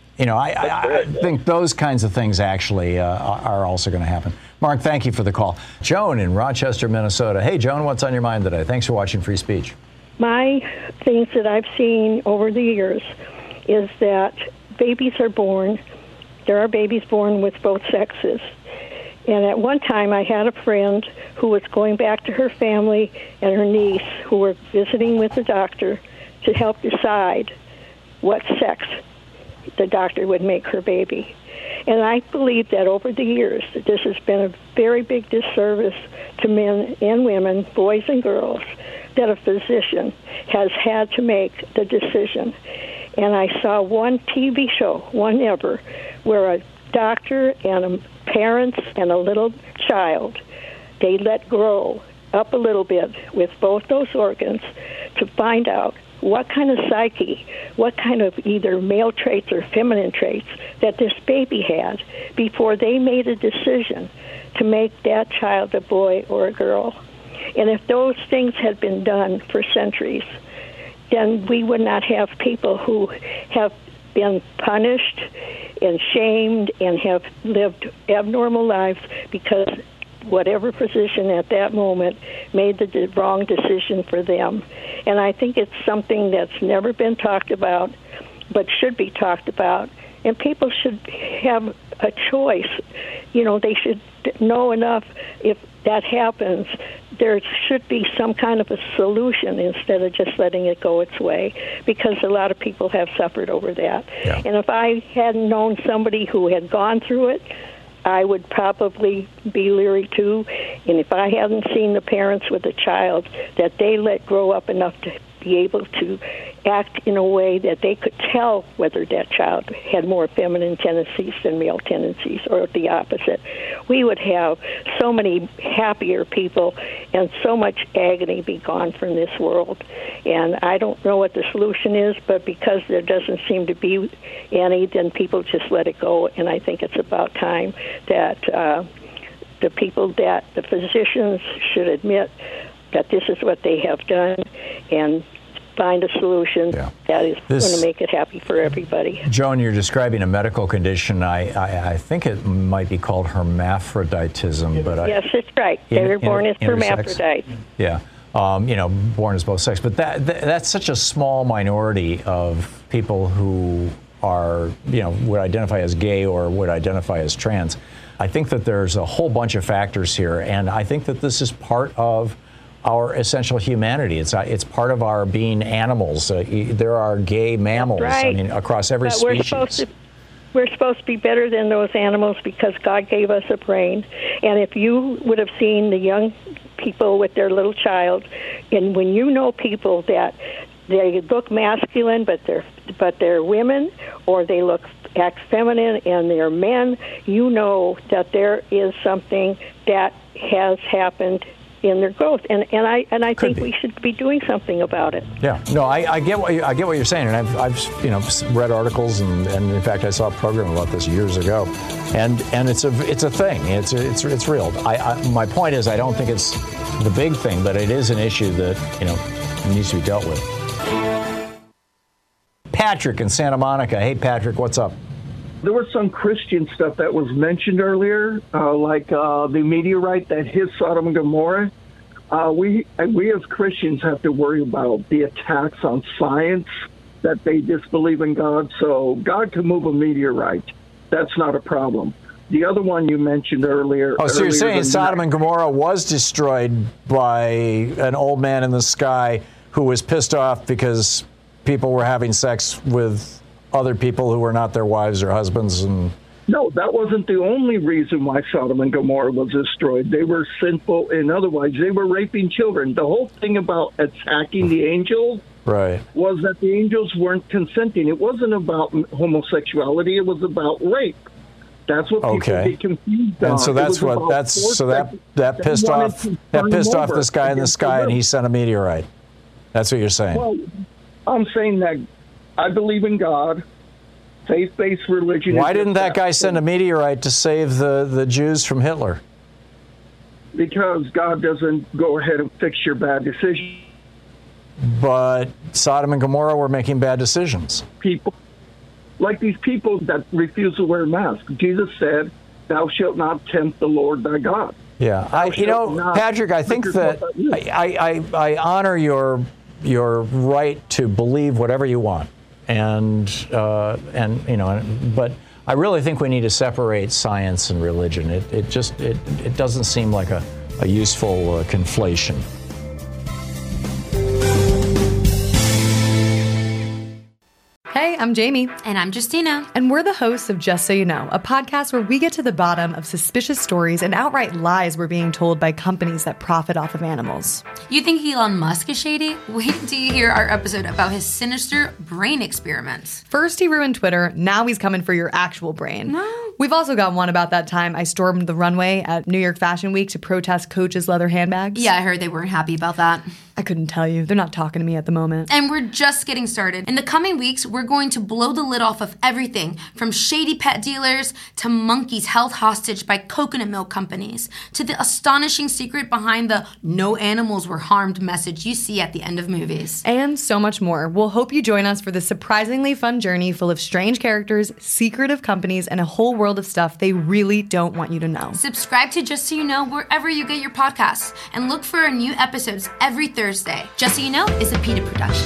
I think those kinds of things actually are also going to happen. Mark, thank you for the call. Joan in Rochester, Minnesota. Hey, Joan, what's on your mind today? Thanks for watching Free Speech. My things that I've seen over the years is that babies are born. There are babies born with both sexes. And at one time, I had a friend who was going back to her family and her niece who were visiting with the doctor to help decide what sex the doctor would make her baby. And I believe that over the years, that this has been a very big disservice to men and women, boys and girls, that a physician has had to make the decision. And I saw one TV show, one ever, where a doctor and parents and a little child, they let grow up a little bit with both those organs to find out what kind of psyche, what kind of either male traits or feminine traits that this baby had before they made a decision to make that child a boy or a girl. And if those things had been done for centuries, then we would not have people who have been punished and shamed and have lived abnormal lives because whatever physician at that moment made the wrong decision for them. And I think it's something that's never been talked about, but should be talked about. And people should have a choice. They should know enough if that happens. There should be some kind of a solution instead of just letting it go its way, because a lot of people have suffered over that. Yeah. And if I hadn't known somebody who had gone through it, I would probably be leery too. And if I hadn't seen the parents with a child that they let grow up enough to be able to act in a way that they could tell whether that child had more feminine tendencies than male tendencies or the opposite, we would have so many happier people and so much agony be gone from this world. And I don't know what the solution is, but because there doesn't seem to be any, then people just let it go. And I think it's about time that the people that the physicians should admit that this is what they have done and find a solution that is going to make it happy for everybody. Joan, you're describing a medical condition. I think it might be called hermaphroditism, but yes, it's right. They were born as hermaphrodites. Yeah, born as both sex. But that's such a small minority of people who are, would identify as gay or would identify as trans. I think that there's a whole bunch of factors here, and I think that this is part of our essential humanity. It's part of our being animals. There are gay mammals, across every species. We're supposed to be better than those animals because God gave us a brain. And if you would have seen the young people with their little child, and when you know people that they look masculine but they're women, or they act feminine and they're men, you know that there is something that has happened in their growth, and I think we should be doing something about it. Yeah, no, I get what you're saying, and I've read articles, and in fact I saw a program about this years ago, and it's a thing. It's real. My point is, I don't think it's the big thing, but it is an issue that needs to be dealt with. Patrick in Santa Monica. Hey, Patrick, what's up? There was some Christian stuff that was mentioned earlier, like the meteorite that hit Sodom and Gomorrah. We as Christians have to worry about the attacks on science, that they disbelieve in God. So God can move a meteorite. That's not a problem. The other one you mentioned earlier. Oh, so you're saying Sodom and Gomorrah was destroyed by an old man in the sky who was pissed off because people were having sex with other people who were not their wives or husbands? And no, that wasn't the only reason why Sodom and Gomorrah was destroyed. They were sinful in other ways. They were raping children. The whole thing about attacking the angels was that the angels weren't consenting. It wasn't about homosexuality. It was about rape. That's what people get confused on. And so that pissed off this guy in the sky, and he sent a meteorite. That's what you're saying. Well, I'm saying that I believe in God, faith-based religion. Why didn't that guy send a meteorite to save the Jews from Hitler? Because God doesn't go ahead and fix your bad decision. But Sodom and Gomorrah were making bad decisions. People, like these people that refuse to wear masks. Jesus said, "Thou shalt not tempt the Lord thy God." Yeah, Patrick, I think that I honor your right to believe whatever you want. But I really think we need to separate science and religion. It doesn't seem like a useful conflation. Hey, I'm Jamie. And I'm Justina. And we're the hosts of Just So You Know, a podcast where we get to the bottom of suspicious stories and outright lies we're being told by companies that profit off of animals. You think Elon Musk is shady? Wait until you hear our episode about his sinister brain experiments. First he ruined Twitter, now he's coming for your actual brain. No. We've also got one about that time I stormed the runway at New York Fashion Week to protest Coach's leather handbags. Yeah, I heard they weren't happy about that. I couldn't tell you. They're not talking to me at the moment. And we're just getting started. In the coming weeks, we're going to blow the lid off of everything from shady pet dealers to monkeys held hostage by coconut milk companies to the astonishing secret behind the "no animals were harmed" message you see at the end of movies. And so much more. We'll hope you join us for this surprisingly fun journey full of strange characters, secretive companies, and a whole world of stuff they really don't want you to know. Subscribe to Just So You Know wherever you get your podcasts and look for our new episodes every Thursday. Just So You Know is a PETA production.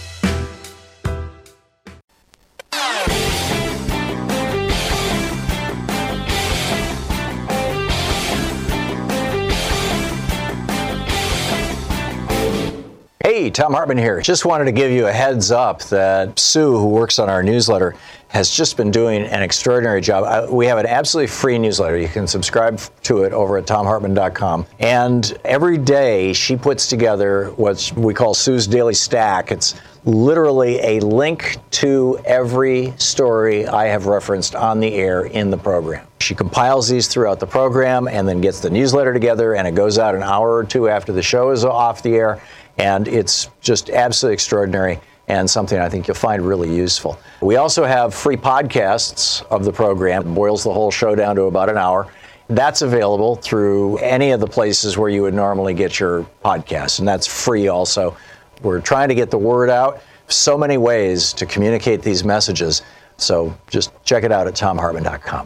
Hey, Thom Hartmann here. Just wanted to give you a heads up that Sue, who works on our newsletter, has just been doing an extraordinary job. We have an absolutely free newsletter. You can subscribe to it over at ThomHartmann.com. And every day she puts together what we call Sue's Daily Stack. It's literally a link to every story I have referenced on the air in the program. She compiles these throughout the program and then gets the newsletter together, and it goes out an hour or two after the show is off the air. And it's just absolutely extraordinary and something I think you'll find really useful. We also have free podcasts of the program. It boils the whole show down to about an hour. That's available through any of the places where you would normally get your podcasts, and that's free also. We're trying to get the word out. So many ways to communicate these messages. So just check it out at TomHartman.com.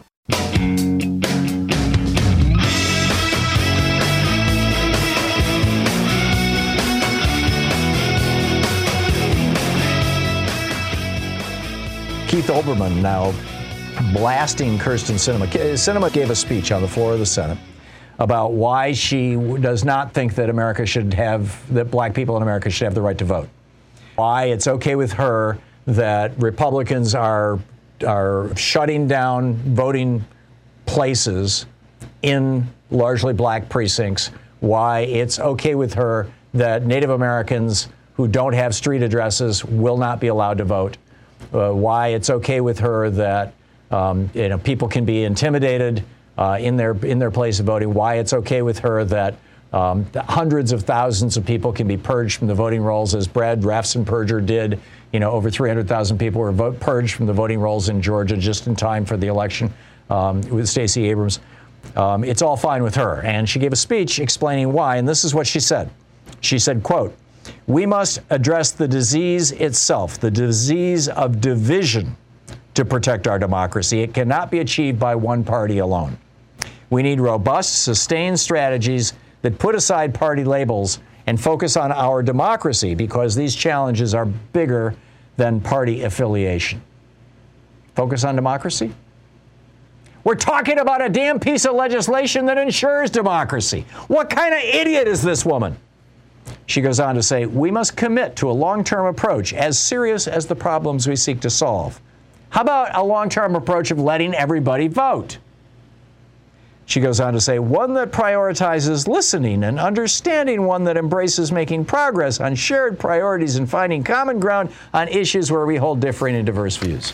Keith Olbermann now blasting Kyrsten Sinema. Sinema gave a speech on the floor of the Senate about why she does not think that that black people in America should have the right to vote. Why it's okay with her that Republicans are shutting down voting places in largely black precincts. Why it's okay with her that Native Americans who don't have street addresses will not be allowed to vote. Why it's okay with her that people can be intimidated in their place of voting. Why it's okay with her that hundreds of thousands of people can be purged from the voting rolls, as Brad Raffensperger did. Over 300,000 people were purged from the voting rolls in Georgia just in time for the election with Stacey Abrams. It's all fine with her. And she gave a speech explaining why, and this is what she said. She said, quote, "We must address the disease itself, the disease of division, to protect our democracy. It cannot be achieved by one party alone. We need robust, sustained strategies that put aside party labels and focus on our democracy, because these challenges are bigger than party affiliation." Focus on democracy? We're talking about a damn piece of legislation that ensures democracy. What kind of idiot is this woman? She goes on to say, "We must commit to a long-term approach as serious as the problems we seek to solve." How about a long-term approach of letting everybody vote? She goes on to say, "One that prioritizes listening and understanding, one that embraces making progress on shared priorities and finding common ground on issues where we hold differing and diverse views."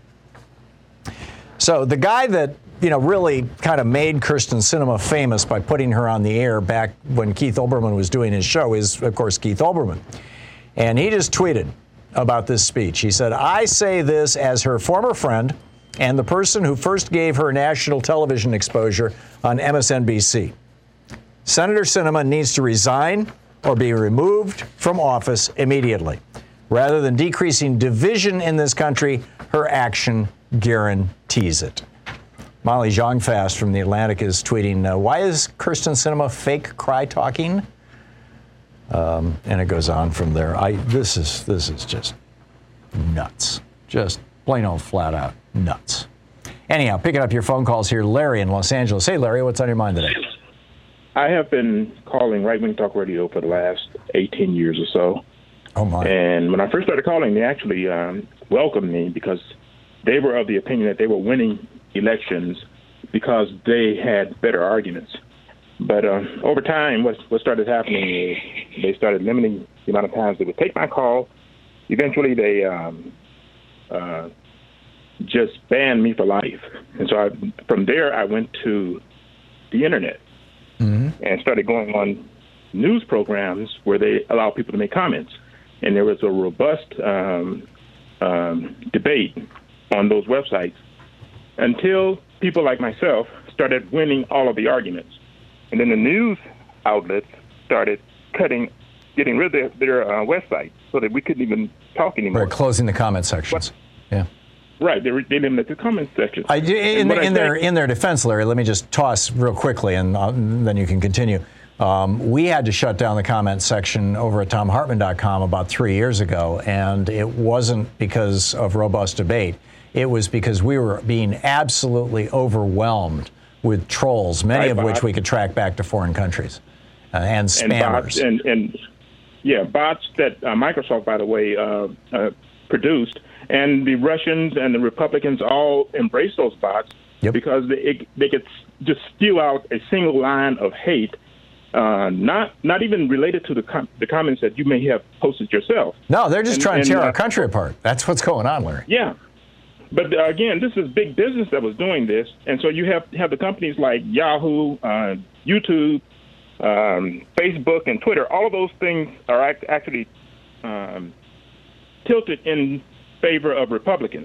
So the guy that really kind of made Kyrsten Sinema famous by putting her on the air back when Keith Olbermann was doing his show is, of course, Keith Olbermann. And he just tweeted about this speech. He said, "I say this as her former friend and the person who first gave her national television exposure on MSNBC. Senator Sinema needs to resign or be removed from office immediately. Rather than decreasing division in this country, her action guarantees it." Molly Jong-Fast from The Atlantic is tweeting, "Why is Kyrsten Sinema fake cry-talking?" And it goes on from there. This is just nuts. Just plain old flat out nuts. Anyhow, picking up your phone calls here, Larry in Los Angeles. Hey, Larry, what's on your mind today? I have been calling Right Wing Talk Radio for the last 18 years or so. Oh, my. And when I first started calling, they actually welcomed me because they were of the opinion that they were winning elections because they had better arguments. But over time, what started happening is they started limiting the amount of times they would take my call. Eventually, they just banned me for life. And so from there, I went to the Internet and started going on news programs where they allow people to make comments. And there was a robust debate on those websites until people like myself started winning all of the arguments. And then the news outlets started getting rid of their websites so that we couldn't even talk anymore. Right, closing the comment sections. Yeah. Right, they limited the comment section. In their defense, Larry, let me just toss real quickly, and then you can continue. We had to shut down the comment section over at TomHartman.com about 3 years ago, and it wasn't because of robust debate. It was because we were being absolutely overwhelmed with trolls, many of which we could track back to foreign countries, and spammers. Bots that Microsoft, by the way, produced. And the Russians and the Republicans all embraced those bots because they could just spew out a single line of hate, not even related to the comments that you may have posted yourself. No, they're just trying to tear our country apart. That's what's going on, Larry. Yeah. But again, this is big business that was doing this. And so you have the companies like Yahoo, YouTube, Facebook, and Twitter. All of those things are actually tilted in favor of Republicans.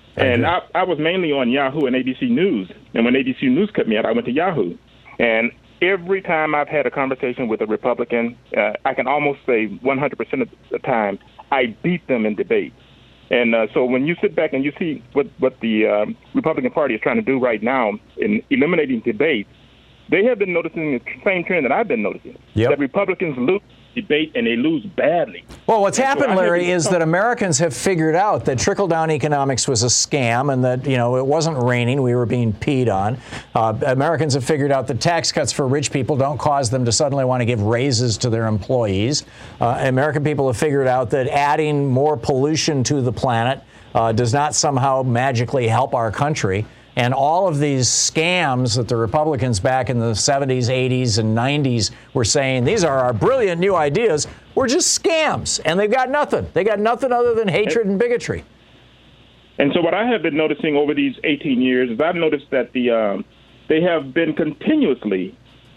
And I was mainly on Yahoo and ABC News. And when ABC News cut me out, I went to Yahoo. And every time I've had a conversation with a Republican, I can almost say 100% of the time, I beat them in debate. And so when you sit back and you see what the Republican Party is trying to do right now in eliminating debate, they have been noticing the same trend that I've been noticing, that Republicans lose debate and they lose badly. Well, what's happened, Larry, is that Americans have figured out that trickle-down economics was a scam and that, it wasn't raining. We were being peed on. Americans have figured out that tax cuts for rich people don't cause them to suddenly want to give raises to their employees. American people have figured out that adding more pollution to the planet does not somehow magically help our country. And all of these scams that the Republicans back in the 70s, 80s, and 90s were saying, these are our brilliant new ideas, were just scams. And they've got nothing. They got nothing other than hatred and bigotry. And so what I have been noticing over these 18 years is I've noticed that they have been continuously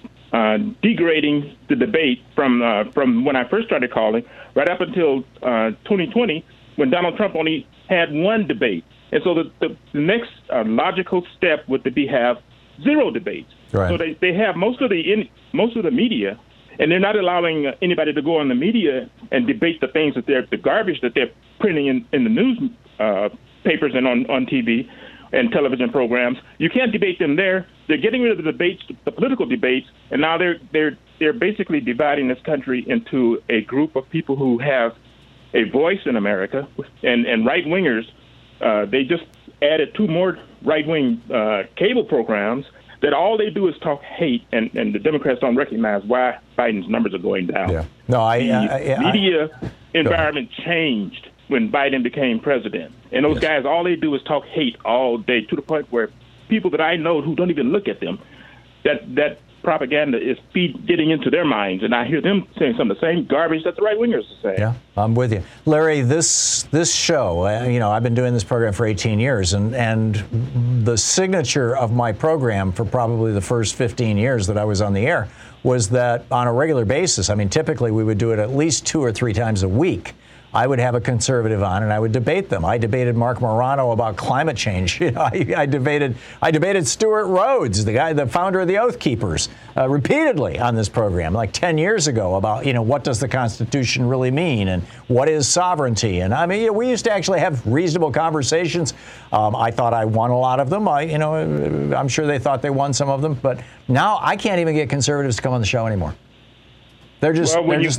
degrading the debate from when I first started calling right up until 2020 when Donald Trump only had one debate. And so the next logical step would be have zero debates. Right. So they have most of the media, and they're not allowing anybody to go on the media and debate the things the garbage that they're printing in the news papers and on TV and television programs. You can't debate them there. They're getting rid of the debates, the political debates, and now they're basically dividing this country into a group of people who have a voice in America and right wingers. They just added 2 more right-wing cable programs that all they do is talk hate, and the Democrats don't recognize why Biden's numbers are going down. Yeah. No, the media environment changed when Biden became president. And those guys, all they do is talk hate all day to the point where people that I know who don't even look at them, that propaganda is getting into their minds, and I hear them saying some of the same garbage that the right-wingers are saying. Yeah, I'm with you. Larry, this show, I've been doing this program for 18 years, and the signature of my program for probably the first 15 years that I was on the air was that on a regular basis, typically we would do it at least 2 or 3 times a week. I would have a conservative on, and I would debate them. I debated Mark Morano about climate change. I debated Stuart Rhodes, the founder of the Oath Keepers, repeatedly on this program, like 10 years ago, about what does the Constitution really mean and what is sovereignty. And we used to actually have reasonable conversations. I thought I won a lot of them. I'm sure they thought they won some of them, but now I can't even get conservatives to come on the show anymore. They're just not going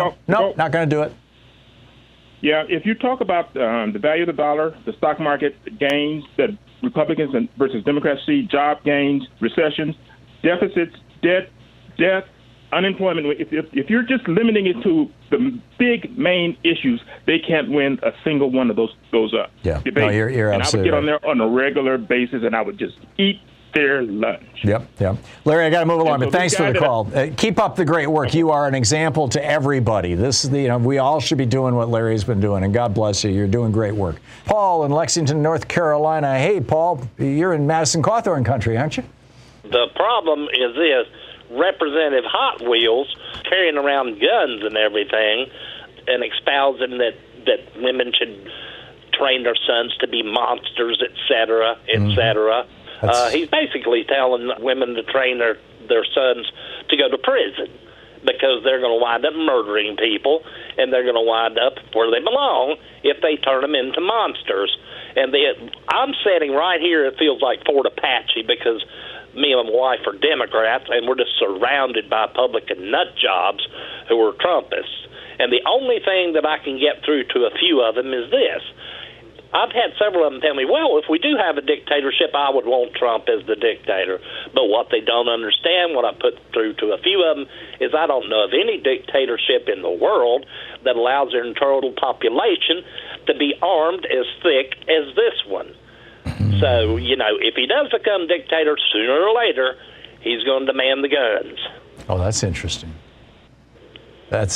to do it. Yeah, if you talk about the value of the dollar, the stock market gains that Republicans versus Democrats see, job gains, recessions, deficits, death, unemployment, if you're just limiting it to the big main issues, they can't win a single one of those debates. No, you're and absolutely I would get on there on a regular basis, and I would just eat their lunch. Yep. Larry, I got to move along, but thanks for the call. Keep up the great work. You are an example to everybody. This is we all should be doing what Larry's been doing, and God bless you. You're doing great work. Paul in Lexington, North Carolina. Hey, Paul, you're in Madison Cawthorn country, aren't you? The problem is this. Representative Hot Wheels carrying around guns and everything and espousing that women should train their sons to be monsters, et cetera, et cetera. He's basically telling women to train their sons to go to prison because they're going to wind up murdering people and they're going to wind up where they belong if they turn them into monsters. And I'm sitting right here, it feels like Fort Apache, because me and my wife are Democrats and we're just surrounded by Republican nut jobs who are Trumpists. And the only thing that I can get through to a few of them is this. I've had several of them tell me, well, if we do have a dictatorship, I would want Trump as the dictator. But what they don't understand, what I put through to a few of them, is I don't know of any dictatorship in the world that allows their total population to be armed as thick as this one. So, if he does become dictator, sooner or later, he's going to demand the guns. Oh, that's interesting. That's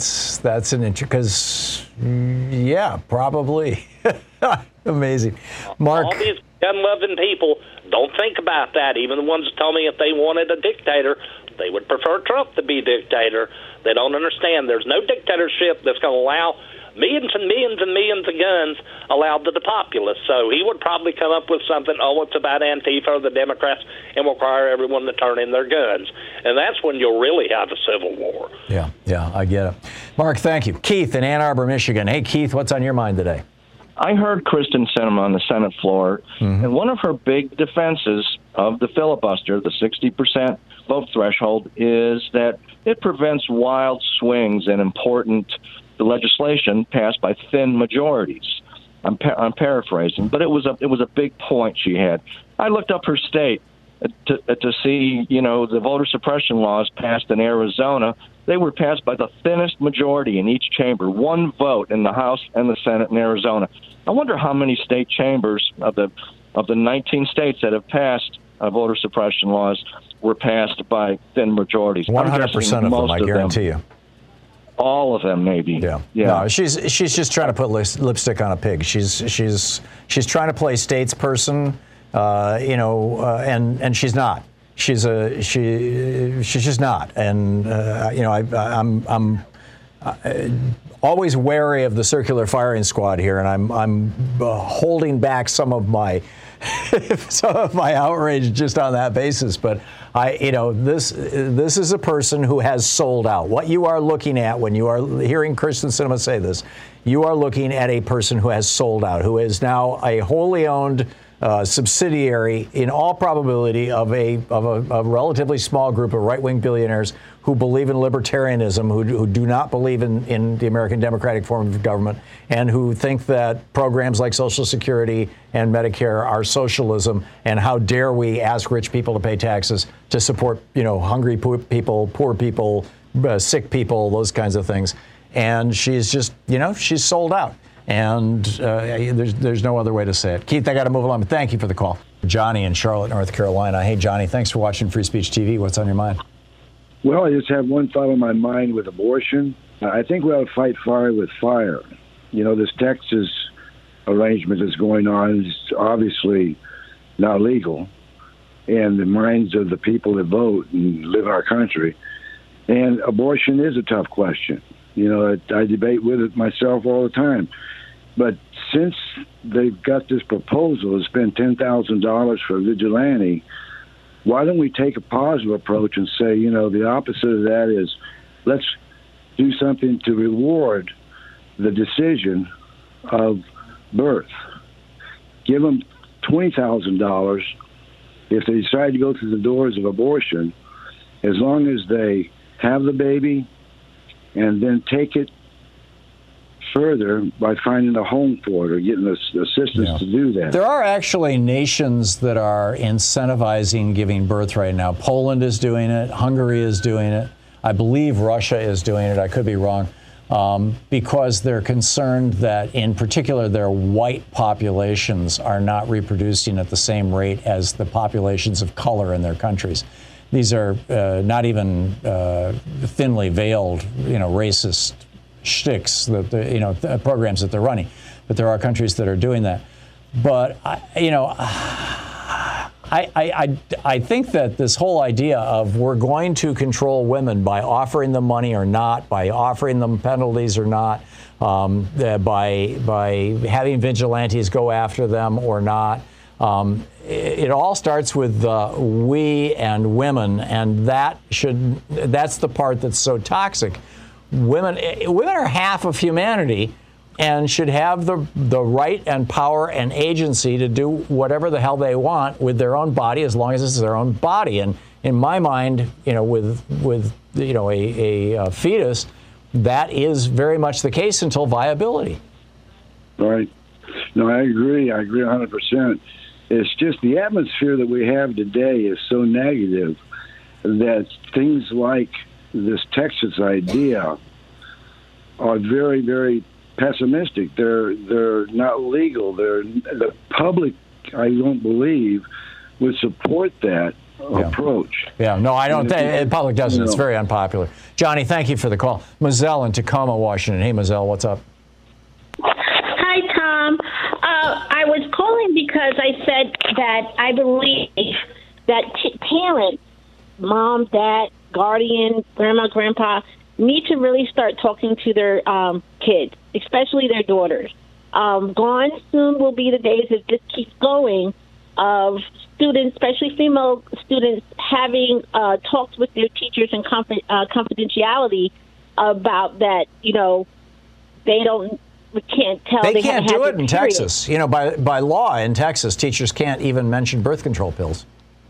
an interesting, because, yeah, probably. Amazing. Mark. All these gun-loving people don't think about that. Even the ones that tell me if they wanted a dictator, they would prefer Trump to be dictator. They don't understand. There's no dictatorship that's going to allow millions and millions and millions of guns allowed to the populace. So he would probably come up with something, it's about Antifa or the Democrats, and require everyone to turn in their guns. And that's when you'll really have a civil war. Yeah, I get it. Mark, thank you. Keith in Ann Arbor, Michigan. Hey, Keith, what's on your mind today? I heard Kristen Sinema on the Senate floor, and one of her big defenses of the filibuster, the 60% vote threshold, is that it prevents wild swings in important legislation passed by thin majorities. I'm paraphrasing, but it was a big point she had. I looked up her state to see, the voter suppression laws passed in Arizona. They were passed by the thinnest majority in each chamber, one vote in the House and the Senate in Arizona. I wonder how many state chambers of the 19 states that have passed voter suppression laws were passed by thin majorities. 100% of them, I guarantee you. All of them, maybe. Yeah. No, she's just trying to put lipstick on a pig. She's trying to play statesperson, and she's not. She's just not. And I'm always wary of the circular firing squad here, and I'm holding back some of my outrage just on that basis. But this is a person who has sold out. What you are looking at when you are hearing Kristen Sinema say this, you are looking at a person who has sold out, who is now a wholly owned subsidiary, in all probability, of a relatively small group of right-wing billionaires who believe in libertarianism, who do not believe in the American democratic form of government, and who think that programs like Social Security and Medicare are socialism, and how dare we ask rich people to pay taxes to support, hungry people, poor people, sick people, those kinds of things. And she's just, she's sold out. And there's no other way to say it. Keith, I got to move along, but thank you for the call. Johnny in Charlotte, North Carolina. Hey, Johnny, thanks for watching Free Speech TV. What's on your mind? Well, I just have one thought on my mind with abortion. I think we ought to fight fire with fire. This Texas arrangement that's going on is obviously not legal in the minds of the people that vote and live in our country. And abortion is a tough question. I debate with it myself all the time. But since they've got this proposal to spend $10,000 for a vigilante, why don't we take a positive approach and say, the opposite of that is let's do something to reward the decision of birth. Give them $20,000 if they decide to go through the doors of abortion, as long as they have the baby and then take it further by finding a home for it or getting assistance to do that. There are actually nations that are incentivizing giving birth right now. Poland is doing it. Hungary is doing it. I believe Russia is doing it. I could be wrong. Because they're concerned that, in particular, their white populations are not reproducing at the same rate as the populations of color in their countries. These are not even thinly veiled, racist shticks, programs that they're running. But there are countries that are doing that. But, I think that this whole idea of we're going to control women by offering them money or not, by offering them penalties or not, by having vigilantes go after them or not, it all starts with we and women, and that's the part that's so toxic. Women are half of humanity and should have the right and power and agency to do whatever the hell they want with their own body, as long as it's their own body. And in my mind, with a fetus, that is very much the case until viability. Right. No, I agree. I agree 100%. It's just the atmosphere that we have today is so negative that things like this Texas idea are very, very pessimistic. They're not legal. The public, I don't believe, would support that approach. Yeah, no, I don't think the public doesn't. It's very unpopular. Johnny, thank you for the call. Mazel in Tacoma, Washington. Hey, Mazel, what's up? Hi, Tom. I was calling because I said that I believe that parents, mom, dad, guardian, grandma, grandpa, need to really start talking to their kids, especially their daughters. Gone soon will be the days, if this keeps going, of students, especially female students, having talks with their teachers and confidentiality about that, we can't tell. They can't do it in period. Texas. By law in Texas, teachers can't even mention birth control pills.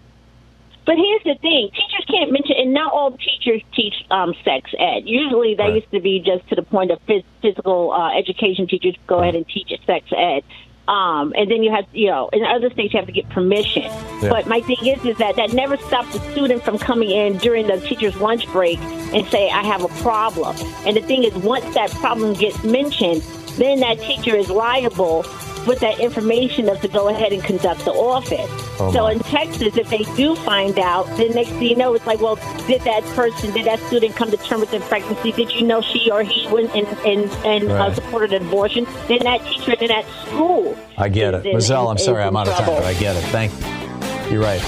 But here's the thing. Teachers can't mention, and not all teachers teach sex ed. Usually that used to be just to the point of physical education teachers go ahead and teach sex ed. And then you have, in other states you have to get permission. Yeah. But my thing is that never stops the student from coming in during the teacher's lunch break and say, I have a problem. And the thing is, once that problem gets mentioned, then that teacher is liable with that information to go ahead and conduct the office. So in Texas, if they do find out, then next thing you know, it's like, well, did that student come to terms with their pregnancy? Did you know she or he went and supported an abortion? Then that teacher in that school. I get it. Mazel, I'm sorry, I'm out of time, but I get it. Thank you. You're right.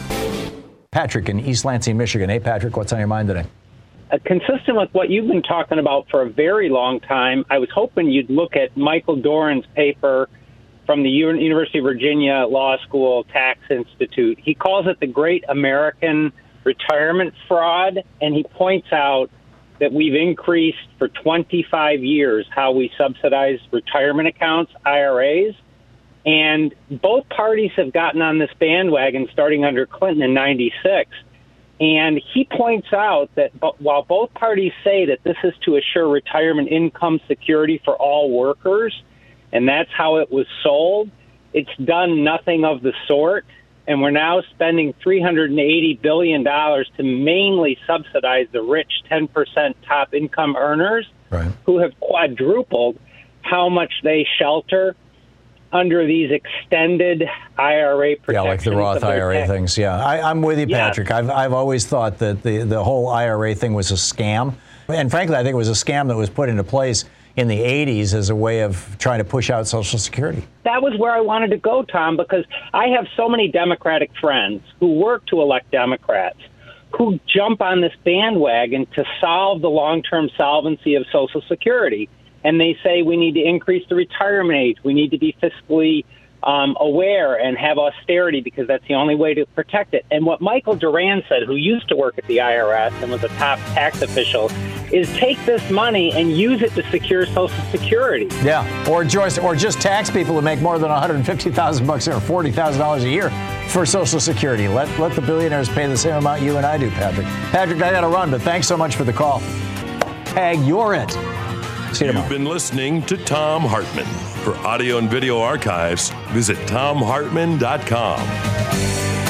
Patrick in East Lansing, Michigan. Hey, Patrick, what's on your mind today? Consistent with what you've been talking about for a very long time, I was hoping you'd look at Michael Doran's paper from the University of Virginia Law School Tax Institute. He calls it the Great American Retirement Fraud, and he points out that we've increased for 25 years how we subsidize retirement accounts, IRAs, and both parties have gotten on this bandwagon starting under Clinton in 96. And he points out that while both parties say that this is to assure retirement income security for all workers, and that's how it was sold, it's done nothing of the sort. And we're now spending $380 billion to mainly subsidize the rich 10% top income earners who have quadrupled how much they shelter under these extended IRA protections. Yeah, like the Roth IRA things. Yeah, I'm with you, Patrick. I've always thought that the whole IRA thing was a scam. And frankly, I think it was a scam that was put into place in the 80s as a way of trying to push out Social Security. That was where I wanted to go, Tom, because I have so many Democratic friends who work to elect Democrats who jump on this bandwagon to solve the long-term solvency of Social Security. And they say we need to increase the retirement age. We need to be fiscally aware and have austerity because that's the only way to protect it. And what Michael Doran said, who used to work at the IRS and was a top tax official, is take this money and use it to secure Social Security. Yeah, or just tax people who make more than $150,000 or $40,000 a year for Social Security. Let the billionaires pay the same amount you and I do, Patrick. Patrick, I got to run, but thanks so much for the call. Peg, you're it. See you tomorrow. You've been listening to Thom Hartmann. For audio and video archives, visit ThomHartmann.com.